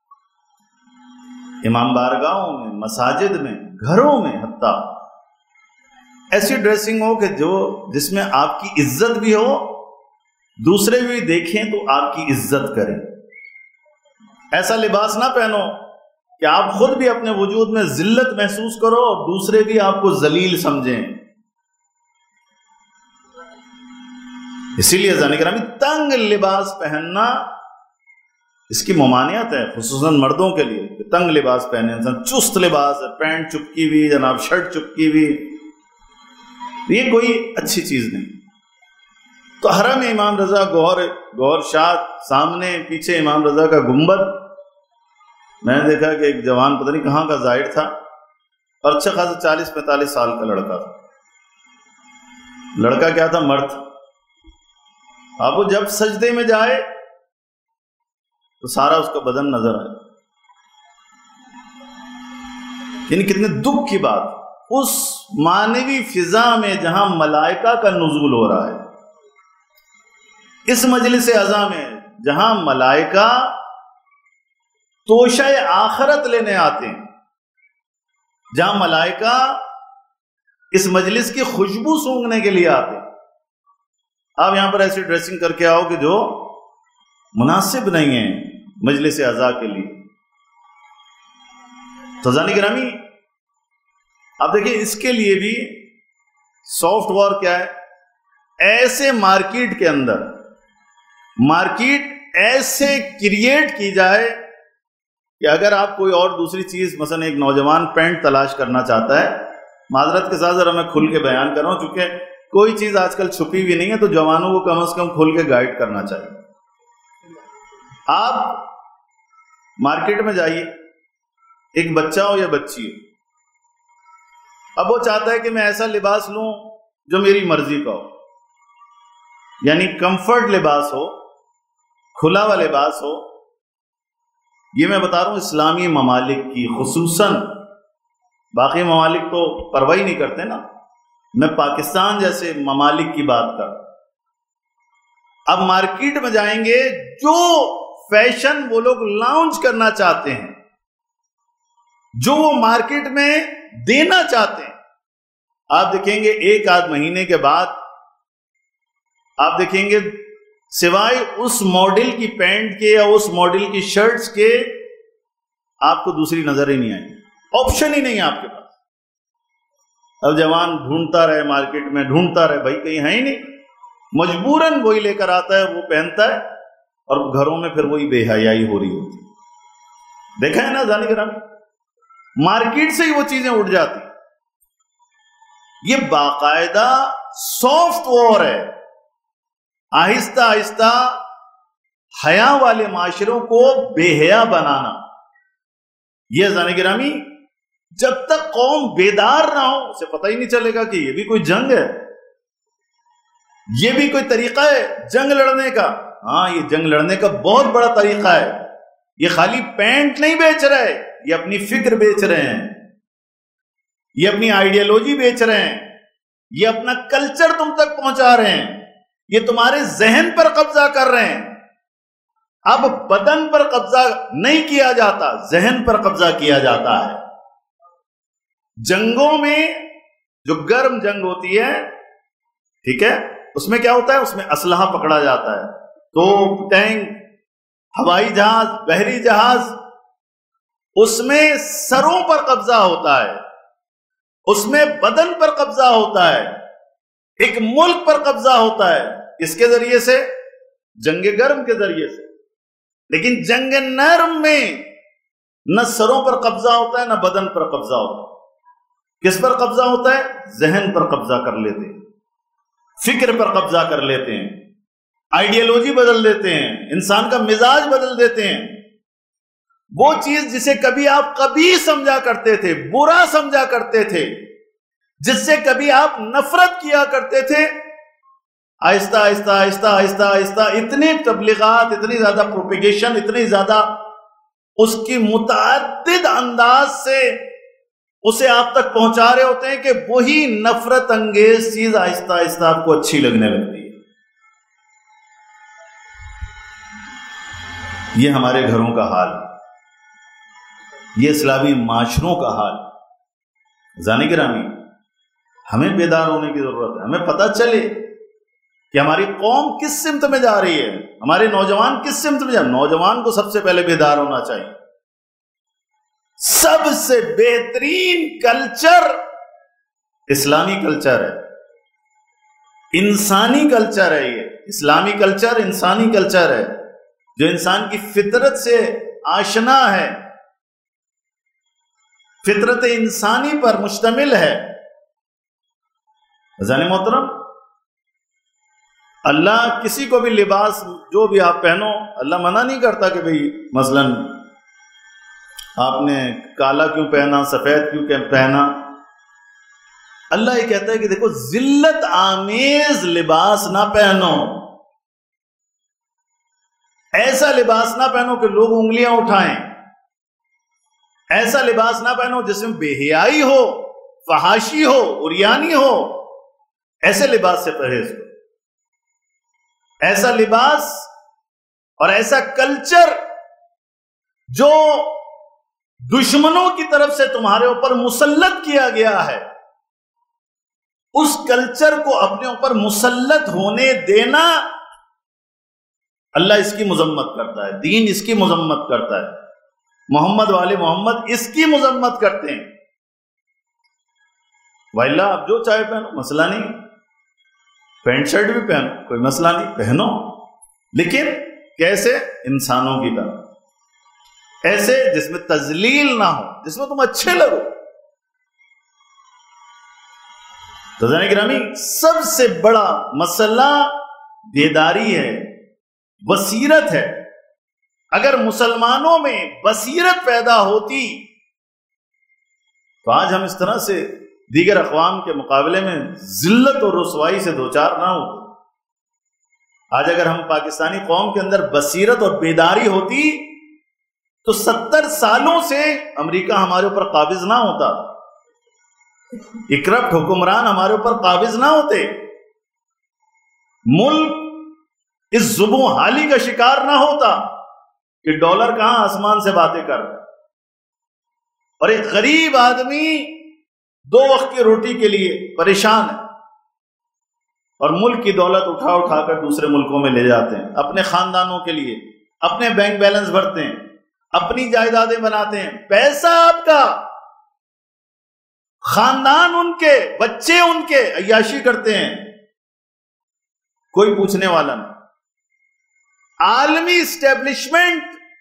امام بارگاہوں میں، مساجد میں، گھروں میں حتیٰ ایسی ڈریسنگ ہو کہ جس میں آپ کی عزت بھی ہو، دوسرے بھی دیکھیں تو آپ کی عزت کریں۔ ایسا لباس نہ پہنو کہ آپ خود بھی اپنے وجود میں ذلت محسوس کرو اور دوسرے بھی آپ کو ذلیل سمجھیں۔ اسی لیے زانی گرامی، تنگ لباس پہننا اس کی ممانعت ہے، خصوصاً مردوں کے لیے کہ تنگ لباس پہنے، انسان چست لباس ہے، پینٹ چپکی ہوئی، جناب شرٹ چپکی ہوئی، یہ کوئی اچھی چیز نہیں۔ تو حرم امام رضا گور شاد، سامنے پیچھے امام رضا کا گنبد، میں نے دیکھا کہ ایک جوان پتہ نہیں کہاں کا زائر تھا، اور اچھا خاصا 40-45 سال کا لڑکا تھا۔ لڑکا کیا تھا؟ مرد تھا۔ اب وہ جب سجدے میں جائے تو سارا اس کا بدن نظر آئے، یعنی کتنے دکھ کی بات، اس معنوی فضا میں جہاں ملائکہ کا نزول ہو رہا ہے، اس مجلس اعظم میں جہاں ملائکہ توشہ آخرت لینے آتے ہیں، جہاں ملائکہ اس مجلس کی خوشبو سونگھنے کے لیے آتے ہیں، آپ یہاں پر ایسی ڈریسنگ کر کے آؤ کہ جو مناسب نہیں ہے مجلس اعزا کے لیے۔ تو زانی گرامی، آپ دیکھیں اس کے لیے بھی سافٹ وار کیا ہے، ایسے مارکیٹ کے اندر مارکیٹ ایسے کریٹ کی جائے کہ اگر آپ کوئی اور دوسری چیز، مثلا ایک نوجوان پینٹ تلاش کرنا چاہتا ہے، معذرت کے ساتھ ذرا میں کھل کے بیان کر رہا ہوں چونکہ کوئی چیز آج کل چھپی ہوئی نہیں ہے، تو جوانوں کو کم از کم کھل کے گائیڈ کرنا چاہیے۔ آپ مارکیٹ میں جائیے، ایک بچہ ہو یا بچی ہو، اب وہ چاہتا ہے کہ میں ایسا لباس لوں جو میری مرضی کا ہو، یعنی کمفرٹ لباس ہو، کھلا ہوا لباس ہو۔ یہ میں بتا رہا ہوں اسلامی ممالک کی، خصوصاً باقی ممالک تو پرواہ نہیں کرتے نا، میں پاکستان جیسے ممالک کی بات کر رہا ہوں۔ اب مارکیٹ میں جائیں گے، جو فیشن وہ لوگ لانچ کرنا چاہتے ہیں، جو وہ مارکیٹ میں دینا چاہتے ہیں، آپ دیکھیں گے ایک آدھ مہینے کے بعد آپ دیکھیں گے سوائے اس ماڈل کی پینٹ کے یا اس ماڈل کی شرٹس کے آپ کو دوسری نظر ہی نہیں آئے، آپشن ہی نہیں ہے آپ کے پاس۔ اب جوان ڈھونڈتا رہے مارکیٹ میں، ڈھونڈتا رہے، بھائی کہیں ہے ہی نہیں، مجبوراً وہی لے کر آتا ہے، وہ پہنتا ہے، اور گھروں میں پھر وہی بے حیائی ہو رہی ہوتی۔ دیکھا ہے نا زانی گرامی، مارکیٹ سے ہی وہ چیزیں اٹھ جاتی۔ یہ باقاعدہ سافٹ وار ہے، آہستہ آہستہ حیا والے معاشروں کو بے حیا بنانا۔ یہ زانی گرامی، جب تک قوم بیدار نہ ہو اسے پتہ ہی نہیں چلے گا کہ یہ بھی کوئی جنگ ہے، یہ بھی کوئی طریقہ ہے جنگ لڑنے کا۔ ہاں، یہ جنگ لڑنے کا بہت بڑا طریقہ ہے۔ یہ خالی پینٹ نہیں بیچ رہے، یہ اپنی فکر بیچ رہے ہیں، یہ اپنی آئیڈیالوجی بیچ رہے ہیں، یہ اپنا کلچر تم تک پہنچا رہے ہیں، یہ تمہارے ذہن پر قبضہ کر رہے ہیں۔ اب بدن پر قبضہ نہیں کیا جاتا، ذہن پر قبضہ کیا جاتا ہے۔ جنگوں میں جو گرم جنگ ہوتی ہے، ٹھیک ہے، اس میں کیا ہوتا ہے؟ اس میں اسلحہ پکڑا جاتا ہے، توپ، ٹینک، ہوائی جہاز، بحری جہاز، اس میں سروں پر قبضہ ہوتا ہے، اس میں بدن پر قبضہ ہوتا ہے، ایک ملک پر قبضہ ہوتا ہے۔ اس کے ذریعے سے جنگ گرم کے ذریعے سے۔ لیکن جنگ نرم میں نہ سروں پر قبضہ ہوتا ہے نہ بدن پر قبضہ ہوتا ہے۔ کس پر قبضہ ہوتا ہے؟ ذہن پر قبضہ کر لیتے ہیں، فکر پر قبضہ کر لیتے ہیں، آئیڈیالوجی بدل دیتے ہیں، انسان کا مزاج بدل دیتے ہیں. وہ چیز جسے کبھی آپ قبیح سمجھا کرتے تھے، برا سمجھا کرتے تھے، جس سے کبھی آپ نفرت کیا کرتے تھے، آہستہ آہستہ آہستہ آہستہ آہستہ اتنی تبلیغات، اتنی زیادہ پروپیگیشن، اتنی زیادہ اس کی متعدد انداز سے اسے آپ تک پہنچا رہے ہوتے ہیں کہ وہی نفرت انگیز چیز آہستہ آہستہ آپ کو اچھی لگنے لگتی ہے. یہ ہمارے گھروں کا حال، یہ اسلامی معاشروں کا حال. جانے گرامی، ہمیں بیدار ہونے کی ضرورت ہے. ہمیں پتہ چلے کہ ہماری قوم کس سمت میں جا رہی ہے، ہمارے نوجوان کس سمت میں جا رہے ہیں. نوجوان کو سب سے پہلے بیدار ہونا چاہیے. سب سے بہترین کلچر اسلامی کلچر ہے، انسانی کلچر ہے. یہ اسلامی کلچر انسانی کلچر ہے جو انسان کی فطرت سے آشنا ہے، فطرت انسانی پر مشتمل ہے. عزیزان محترم، اللہ کسی کو بھی لباس جو بھی آپ پہنو، اللہ منع نہیں کرتا کہ بھئی مثلاً آپ نے کالا کیوں پہنا، سفید کیوں پہنا. اللہ یہ کہتا ہے کہ دیکھو، ذلت آمیز لباس نہ پہنو، ایسا لباس نہ پہنو کہ لوگ انگلیاں اٹھائیں، ایسا لباس نہ پہنو جس میں بے حیائی ہو، فحاشی ہو، عریانی ہو. ایسے لباس سے پرہیز کرو. ایسا لباس اور ایسا کلچر جو دشمنوں کی طرف سے تمہارے اوپر مسلط کیا گیا ہے، اس کلچر کو اپنے اوپر مسلط ہونے دینا، اللہ اس کی مذمت کرتا ہے، دین اس کی مذمت کرتا ہے، محمد والے محمد اس کی مذمت کرتے ہیں. وَإِلَّا آپ جو چاہے پہنو، مسئلہ نہیں. پینٹ شرٹ بھی پہنو، کوئی مسئلہ نہیں، پہنو، لیکن کیسے؟ انسانوں کی طرح، ایسے جس میں تذلیل نہ ہو، جس میں تم اچھے لگو. تو عزیزان گرامی، سب سے بڑا مسئلہ بیداری ہے، بصیرت ہے. اگر مسلمانوں میں بصیرت پیدا ہوتی تو آج ہم اس طرح سے دیگر اقوام کے مقابلے میں ذلت اور رسوائی سے دوچار نہ ہوتے. آج اگر ہم پاکستانی قوم کے اندر بصیرت اور بیداری ہوتی تو 70 سالوں سے امریکہ ہمارے اوپر قابض نہ ہوتا، یہ کرپٹ حکمران ہمارے اوپر قابض نہ ہوتے، ملک اس زبوں حالی کا شکار نہ ہوتا کہ ڈالر کہاں آسمان سے باتیں کر رہا، اور ایک غریب آدمی 2 وقت کی روٹی کے لیے پریشان ہے، اور ملک کی دولت اٹھا اٹھا کر دوسرے ملکوں میں لے جاتے ہیں، اپنے خاندانوں کے لیے اپنے بینک بیلنس بھرتے ہیں، اپنی جائیدادیں بناتے ہیں. پیسہ آپ کا، خاندان ان کے، بچے ان کے، عیاشی کرتے ہیں، کوئی پوچھنے والا نہیں. عالمی اسٹیبلشمنٹ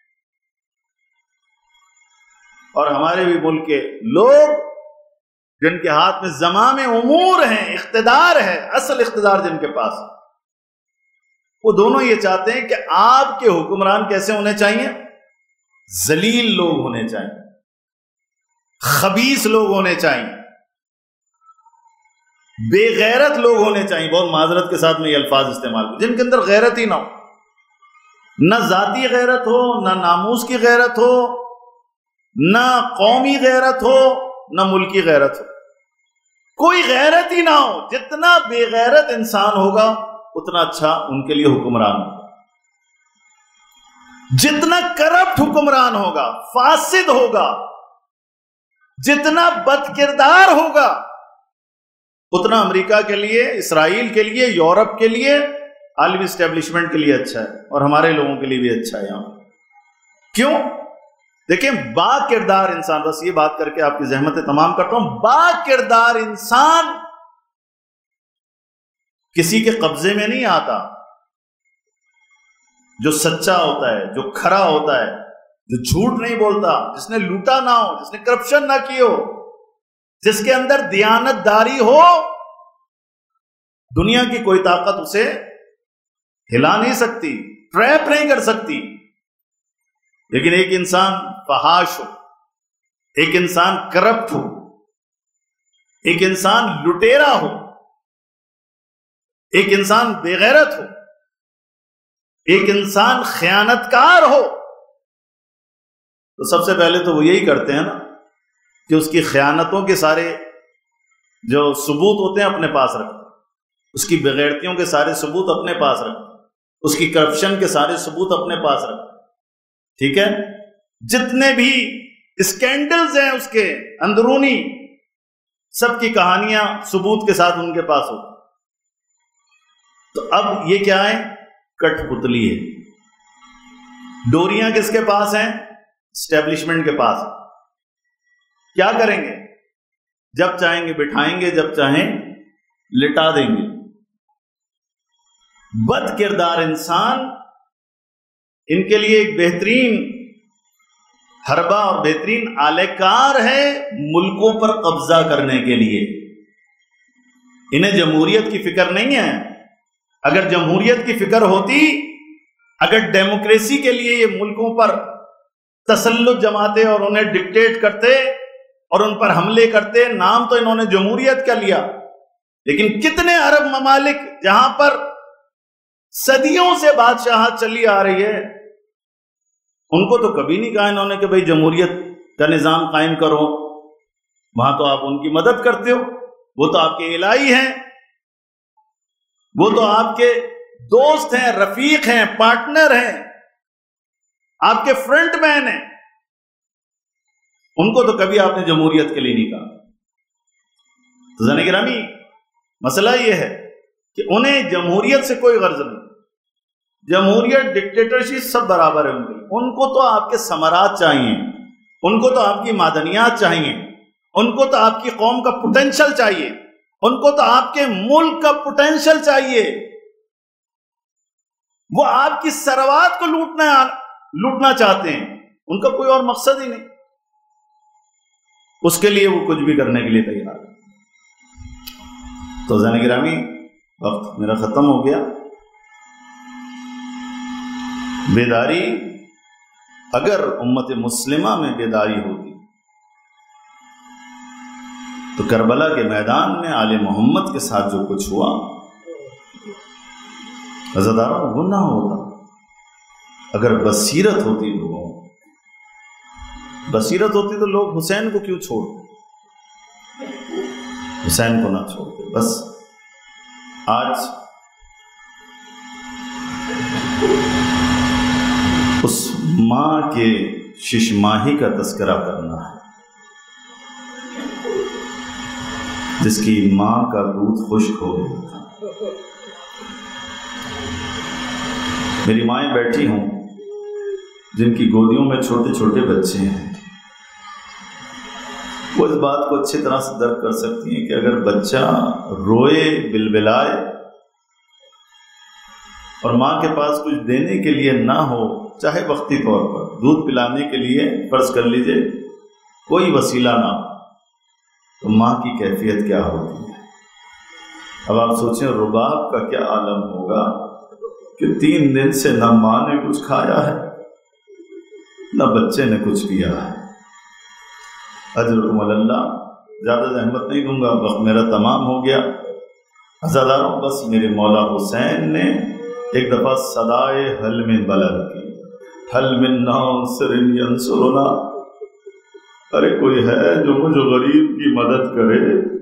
اور ہمارے بھی ملک کے لوگ جن کے ہاتھ میں زمام امور ہیں، اقتدار ہے، اصل اقتدار جن کے پاس، وہ دونوں یہ چاہتے ہیں کہ آپ کے حکمران کیسے ہونے چاہیے؟ ذلیل لوگ ہونے چاہیے، خبیث لوگ ہونے چاہیے، بے غیرت لوگ ہونے چاہیے. بہت معذرت کے ساتھ میں یہ الفاظ استعمال کروں، جن کے اندر غیرت ہی نہ ہو، نہ ذاتی غیرت ہو، نہ ناموس کی غیرت ہو، نہ قومی غیرت ہو، نہ ملکی غیرت ہو، کوئی غیرت ہی نہ ہو. جتنا بے غیرت انسان ہوگا اتنا اچھا ان کے لیے حکمران ہوگا. جتنا کرپٹ حکمران ہوگا، فاسد ہوگا، جتنا بد کردار ہوگا، اتنا امریکہ کے لیے، اسرائیل کے لیے، یورپ کے لیے، عالمی اسٹیبلشمنٹ کے لیے اچھا ہے، اور ہمارے لوگوں کے لیے بھی اچھا ہے. یہاں کیوں؟ دیکھیں، با کردار انسان، بس یہ بات کر کے آپ کی زحمتیں تمام کرتا ہوں، با کردار انسان کسی کے قبضے میں نہیں آتا. جو سچا ہوتا ہے، جو کھرا ہوتا ہے، جو جھوٹ نہیں بولتا، جس نے لوٹا نہ ہو، جس نے کرپشن نہ کی ہو، جس کے اندر دیانت داری ہو، دنیا کی کوئی طاقت اسے ہلا نہیں سکتی، ٹریپ نہیں کر سکتی. لیکن ایک انسان فحاش ہو، ایک انسان کرپٹ ہو، ایک انسان لٹیرا ہو، ایک انسان بے غیرت ہو، ایک انسان خیانتکار ہو، تو سب سے پہلے تو وہ یہی کرتے ہیں نا کہ اس کی خیانتوں کے سارے جو ثبوت ہوتے ہیں اپنے پاس رکھتے ہیں، اس کی بغیرتیوں کے سارے ثبوت اپنے پاس رکھتے ہیں، اس کی کرپشن کے سارے ثبوت اپنے پاس رکھتے ہیں. ٹھیک ہے، جتنے بھی اسکینڈلز ہیں اس کے اندرونی، سب کی کہانیاں ثبوت کے ساتھ ان کے پاس ہوتی. تو اب یہ کیا ہے؟ کٹ پتلی ہے. ڈوریاں کس کے پاس ہیں؟ اسٹیبلشمنٹ کے پاس. کیا کریں گے؟ جب چاہیں گے بٹھائیں گے، جب چاہیں لٹا دیں گے. بد کردار انسان ان کے لیے ایک بہترین حربہ اور بہترین آلہ کار ہے ملکوں پر قبضہ کرنے کے لیے. انہیں جمہوریت کی فکر نہیں ہے. اگر جمہوریت کی فکر ہوتی، اگر ڈیموکریسی کے لیے یہ ملکوں پر تسلط جماتے اور انہیں ڈکٹیٹ کرتے اور ان پر حملے کرتے، نام تو انہوں نے جمہوریت کا لیا، لیکن کتنے عرب ممالک جہاں پر صدیوں سے بادشاہت چلی آ رہی ہے، ان کو تو کبھی نہیں کہا انہوں نے کہ بھئی جمہوریت کا نظام قائم کرو. وہاں تو آپ ان کی مدد کرتے ہو، وہ تو آپ کے الہی ہیں، وہ تو آپ کے دوست ہیں، رفیق ہیں، پارٹنر ہیں، آپ کے فرنٹ مین ہیں. ان کو تو کبھی آپ نے جمہوریت کے لیے نہیں کہا. تو زن گرامی، مسئلہ یہ ہے کہ انہیں جمہوریت سے کوئی غرض نہیں. جمہوریت، ڈکٹیٹرشپ سب برابر ہے ان کے. ان کو تو آپ کے ثمرات چاہیے، ان کو تو آپ کی معدنیات چاہیے، ان کو تو آپ کی قوم کا پوٹینشل چاہیے، ان کو تو آپ کے ملک کا پوٹینشل چاہیے. وہ آپ کی ثروات کو لوٹنا چاہتے ہیں. ان کا کوئی اور مقصد ہی نہیں. اس کے لیے وہ کچھ بھی کرنے کے لیے تیار ہے. تو زن گرامی، وقت میرا ختم ہو گیا. بیداری، اگر امت مسلمہ میں بیداری ہوتی تو کربلا کے میدان میں آل محمد کے ساتھ جو کچھ ہوا، عزاداروں، وہ نہ ہوتا. اگر بصیرت ہوتی، لوگوں بصیرت ہوتی تو لوگ حسین کو کیوں چھوڑتے؟ حسین کو نہ چھوڑتے. بس آج اس ماں کے شش ماہی کا تذکرہ کرنا ہے جس کی ماں کا دودھ خشک ہو گیا تھا. میری مائیں بیٹھی ہوں جن کی گودیوں میں چھوٹے چھوٹے بچے ہیں، وہ اس بات کو اچھی طرح سے درک کر سکتی ہیں کہ اگر بچہ روئے، بلبلائے اور ماں کے پاس کچھ دینے کے لیے نہ ہو، چاہے وقتی طور پر دودھ پلانے کے لیے فرض کر لیجئے کوئی وسیلہ نہ ہو، تو ماں کی کیفیت کیا ہوتی ہے. اب آپ سوچیں رباب کا کیا عالم ہوگا کہ 3 دن سے نہ ماں نے کچھ کھایا ہے نہ بچے نے کچھ پیا ہے. اجرکم اللہ. زیادہ زحمت نہیں دوں گا، وقت میرا تمام ہو گیا. عزاداروں، بس میرے مولا حسین نے ایک دفعہ صدائے حل من بلند کی، حل من ناصر ینصرنا. ارے کوئی ہے جو مجھے غریب کی مدد کرے.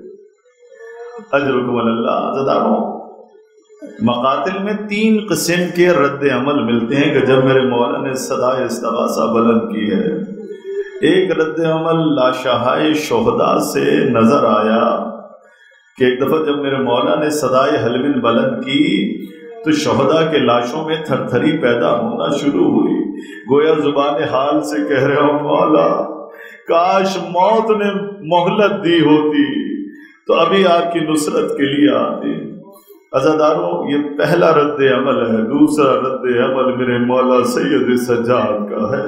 اجرکم اللہ. عزاداروں، مقاتل میں 3 قسم کے رد عمل ملتے ہیں کہ جب میرے مولا نے صدائے استغاثہ بلند کی ہے. ایک رد عمل لاشہائے شہداء سے نظر آیا کہ ایک دفعہ جب میرے مولا نے صدائے حل من بلند کی تو شہداء کے لاشوں میں تھر تھری پیدا ہونا شروع ہوئی. گویا زبان حال سے کہہ رہے ہو، مولا کاش موت نے مہلت دی ہوتی تو ابھی آپ کی نصرت کے لیے آتے. عزاداروں، یہ پہلا رد عمل ہے. دوسرا رد عمل میرے مولا سید سجاد کا ہے.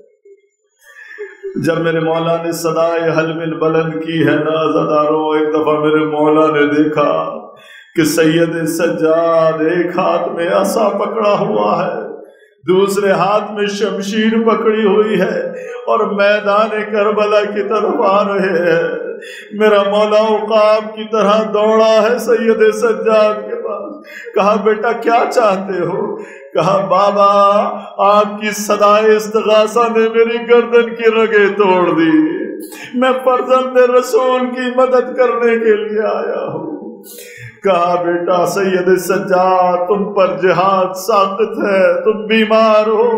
جب میرے مولا نے صدائے حل من بلند کی ہے نا عزاداروں، ایک دفعہ میرے مولا نے دیکھا کہ سید سجاد ایک ہاتھ میں عصا پکڑا ہوا ہے، دوسرے ہاتھ میں شمشیر پکڑی ہوئی ہے اور میدان کربلا کی طرف آ رہے ہیں۔ میرا مولا عقاب کی طرح دوڑا ہے سید سجاد کے پاس، کہا بیٹا کیا چاہتے ہو؟ کہا بابا آپ کی صدائے استغاثہ نے میری گردن کی رگیں توڑ دی، میں فرزند رسول کی مدد کرنے کے لیے آیا ہوں۔ کہا بیٹا سید سجاد تم پر جہاد ساقط ہے، تم بیمار ہو،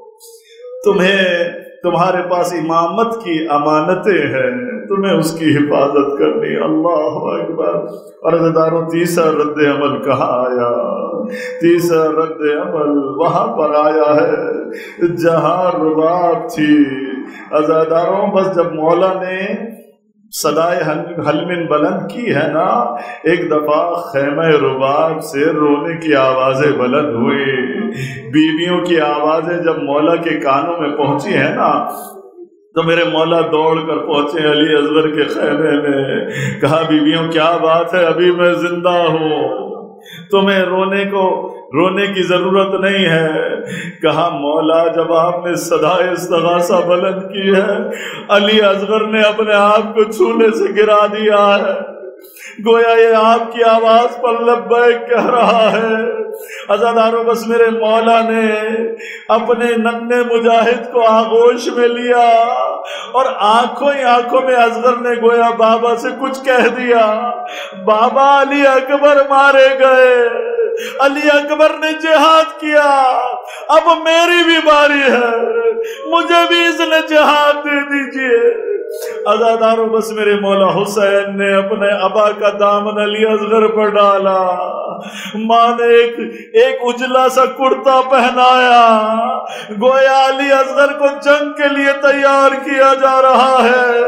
تمہارے پاس امامت کی امانتیں ہیں، تمہیں اس کی حفاظت کرنی۔ اللہ اکبر۔ اور عزیزانو تیسرا رد عمل کہاں آیا؟ تیسرا رد عمل وہاں پر آیا ہے جہاں رباب تھی۔ عزیزانو بس جب مولا نے صدائے حلمن بلند کی ہے نا، ایک دفعہ خیمہ رباب سے رونے کی آوازیں بلند ہوئی، بیویوں کی آوازیں جب مولا کے کانوں میں پہنچی ہے نا تو میرے مولا دوڑ کر پہنچے علی اصغر کے خیمے میں۔ کہا بیویوں کیا بات ہے، ابھی میں زندہ ہوں، تمہیں رونے کی ضرورت نہیں ہے۔ کہا مولا جب آپ نے صدائے استغاثہ بلند کی ہے، علی اصغر نے اپنے آپ کو چھونے سے گرا دیا ہے، گویا یہ آپ کی آواز پر لبیک کہہ رہا ہے۔ عزادارو بس میرے مولا نے اپنے ننھے مجاہد کو آغوش میں لیا اور آنکھوں میں اصغر نے گویا بابا سے کچھ کہہ دیا۔ بابا علی اکبر مارے گئے، علی اکبر نے جہاد کیا، اب میری بھی باری ہے، مجھے بھی اس نے جہاد دے دیجئے۔ عزادارو بس میرے مولا حسین نے اپنے ابا کا دامن علی اصغر پر ڈالا، ماں نے ایک اجلا سا کرتا پہنایا، گویا علی اصغر کو جنگ کے لیے تیار کیا جا رہا ہے۔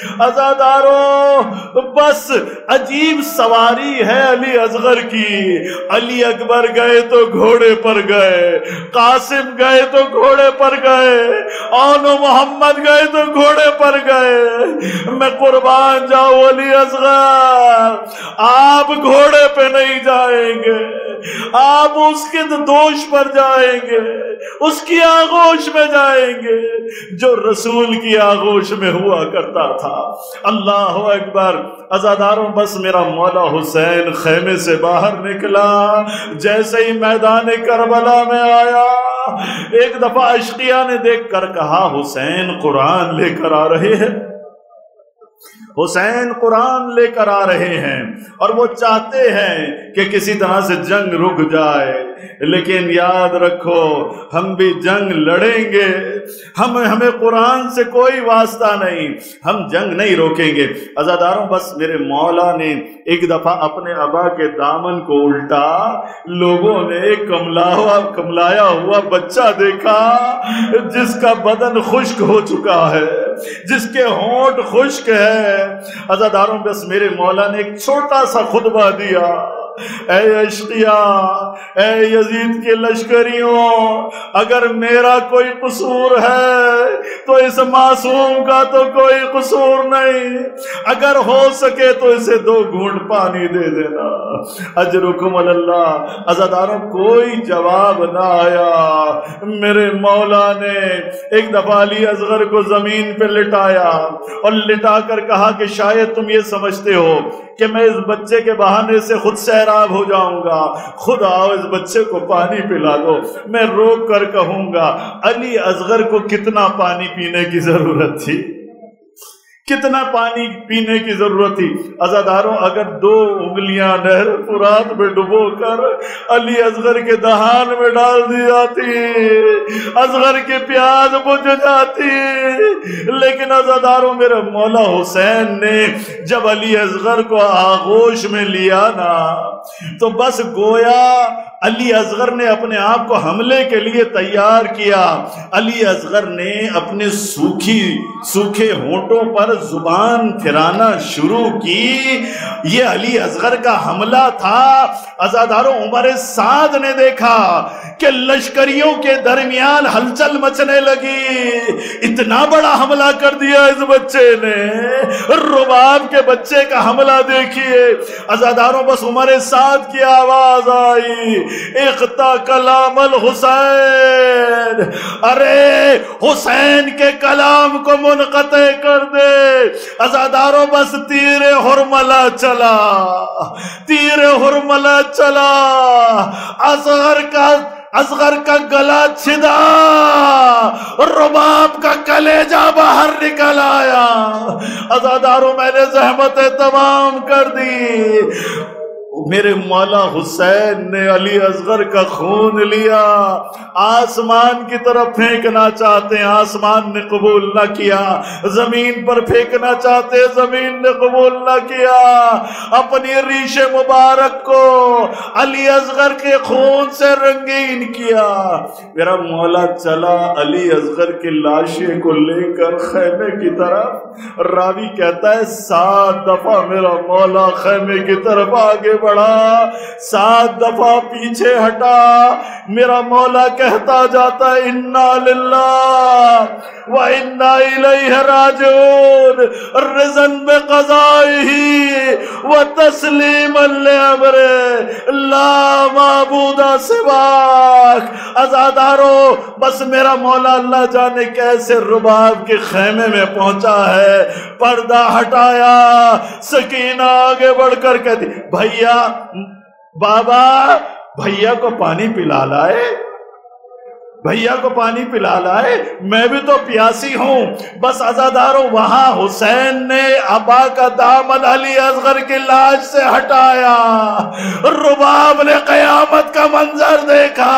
عزادارو بس عجیب سواری ہے علی اصغر کی، علی اکبر گئے تو گھوڑے پر گئے، قاسم گئے تو گھوڑے پر گئے، اون محمد گئے تو گھوڑے پر گئے۔ میں قربان جاؤ علی اصغر، آپ گھوڑے پہ نہیں جائیں گے، آپ اس کے دوش پر جائیں گے، اس کی آغوش میں جائیں گے جو رسول کی آغوش میں ہوا کرتا تھا۔ اللہ اکبر۔ عزاداروں بس میرا مولا حسین خیمے سے باہر نکلا، جیسے ہی میدان کربلا میں آیا ایک دفعہ اشقیاء نے دیکھ کر کہا حسین قرآن لے کر آ رہے ہیں، حسین قرآن لے کر آ رہے ہیں، اور وہ چاہتے ہیں کہ کسی طرح سے جنگ رک جائے، لیکن یاد رکھو ہم بھی جنگ لڑیں گے، ہمیں قرآن سے کوئی واسطہ نہیں، ہم جنگ نہیں روکیں گے۔ عزاداروں بس میرے مولا نے ایک دفعہ اپنے ابا کے دامن کو الٹا، لوگوں نے ایک کملایا ہوا بچہ دیکھا جس کا بدن خشک ہو چکا ہے، جس کے ہونٹ خشک ہے۔ عزاداروں بس میرے مولا نے ایک چھوٹا سا خطبہ دیا، اے اشقیاء، اے یزید کے لشکریوں، اگر میرا کوئی قصور ہے تو اس معصوم کا تو کوئی قصور نہیں، اگر ہو سکے تو اسے 2 گھونٹ پانی دے دینا، اجرکم اللہ۔ عزاداروں کوئی جواب نہ آیا۔ میرے مولا نے ایک دفعہ علی اصغر کو زمین پہ لٹایا اور لٹا کر کہا کہ شاید تم یہ سمجھتے ہو کہ میں اس بچے کے بہانے سے خود سیراب ہو جاؤں گا، خود آؤ اس بچے کو پانی پلا دو۔ میں روک کر کہوں گا علی اصغر کو کتنا پانی پینے کی ضرورت تھی، کتنا پانی پینے کی ضرورت تھی۔ عزاداروں اگر 2 انگلیاں نہر فرات میں ڈبو کر علی اصغر کے دہان میں ڈال دی جاتی، اصغر کی پیاس بجھ جاتی، لیکن عزاداروں میرے مولا حسین نے جب علی اصغر کو آغوش میں لیا نا تو بس گویا علی اصغر نے اپنے آپ کو حملے کے لیے تیار کیا۔ علی اصغر نے اپنے سوکھے ہونٹوں پر زبان پھرانا شروع کی۔ یہ علی اصغر کا حملہ تھا۔ عزاداروں، عمر سعد نے دیکھا کہ لشکریوں کے درمیان ہلچل مچنے لگی، اتنا بڑا حملہ کر دیا اس بچے نے، رباب کے بچے کا حملہ دیکھیے۔ عزاداروں، بس عمر سعد کی آواز آئی، اقطع کلام الحسین، ارے حسین کے کلام کو منقطع کر دے۔ عزاداروں، بس تیر حرملہ چلا، تیر حرملہ چلا، اصغر کا گلا چھدا، رباب کا کلیجہ باہر نکل آیا۔ عزاداروں، میں نے زحمتیں تمام کر دی، میرے مولا حسین نے علی اصغر کا خون لیا، آسمان کی طرف پھینکنا چاہتے ہیں، آسمان نے قبول نہ کیا، زمین پر پھینکنا چاہتے، زمین نے قبول نہ کیا، اپنی ریش مبارک کو علی اصغر کے خون سے رنگین کیا۔ میرا مولا چلا علی اصغر کی لاشیں کو لے کر خیمے کی طرف، راوی کہتا ہے 7 دفعہ میرا مولا خیمے کی طرف آگے بڑھا، 7 دفعہ پیچھے ہٹا، میرا مولا کہتا جاتا ہے انا للہ و انا الیہ راجعون، رضا بقضائہ و تسلیما لامرہ، لا معبود سواک۔ عزاداروں، بس میرا مولا اللہ جانے کیسے رباب کے خیمے میں پہنچا ہے، پردہ ہٹایا، سکینہ آگے بڑھ کر کہتی بھیا، بابا بھیا کو پانی پلا لائے، بھیا کو پانی پلا لائے، میں بھی تو پیاسی ہوں۔ بس عزاداروں، وہاں حسین نے ابا کا دامن علی اصغر کی لاش سے ہٹایا، رباب نے قیامت کا منظر دیکھا،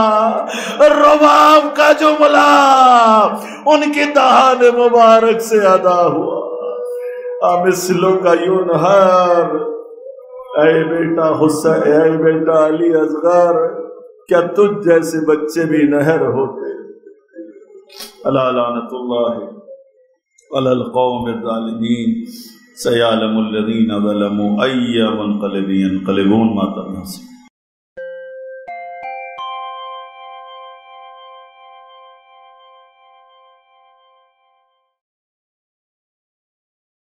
رباب کا جملہ ان کی دہان مبارک سے ادا ہوا، مثلوں کا ینہر، اے بیٹا حسین، اے بیٹا علی اصغر، کیا تجھ جیسے بچے بھی نہر ہوتے؟ الا لعنت اللہ علی القوم الظالمین، سیعلم الذین ظلموا ای منقلب ینقلبون۔ ما تناسب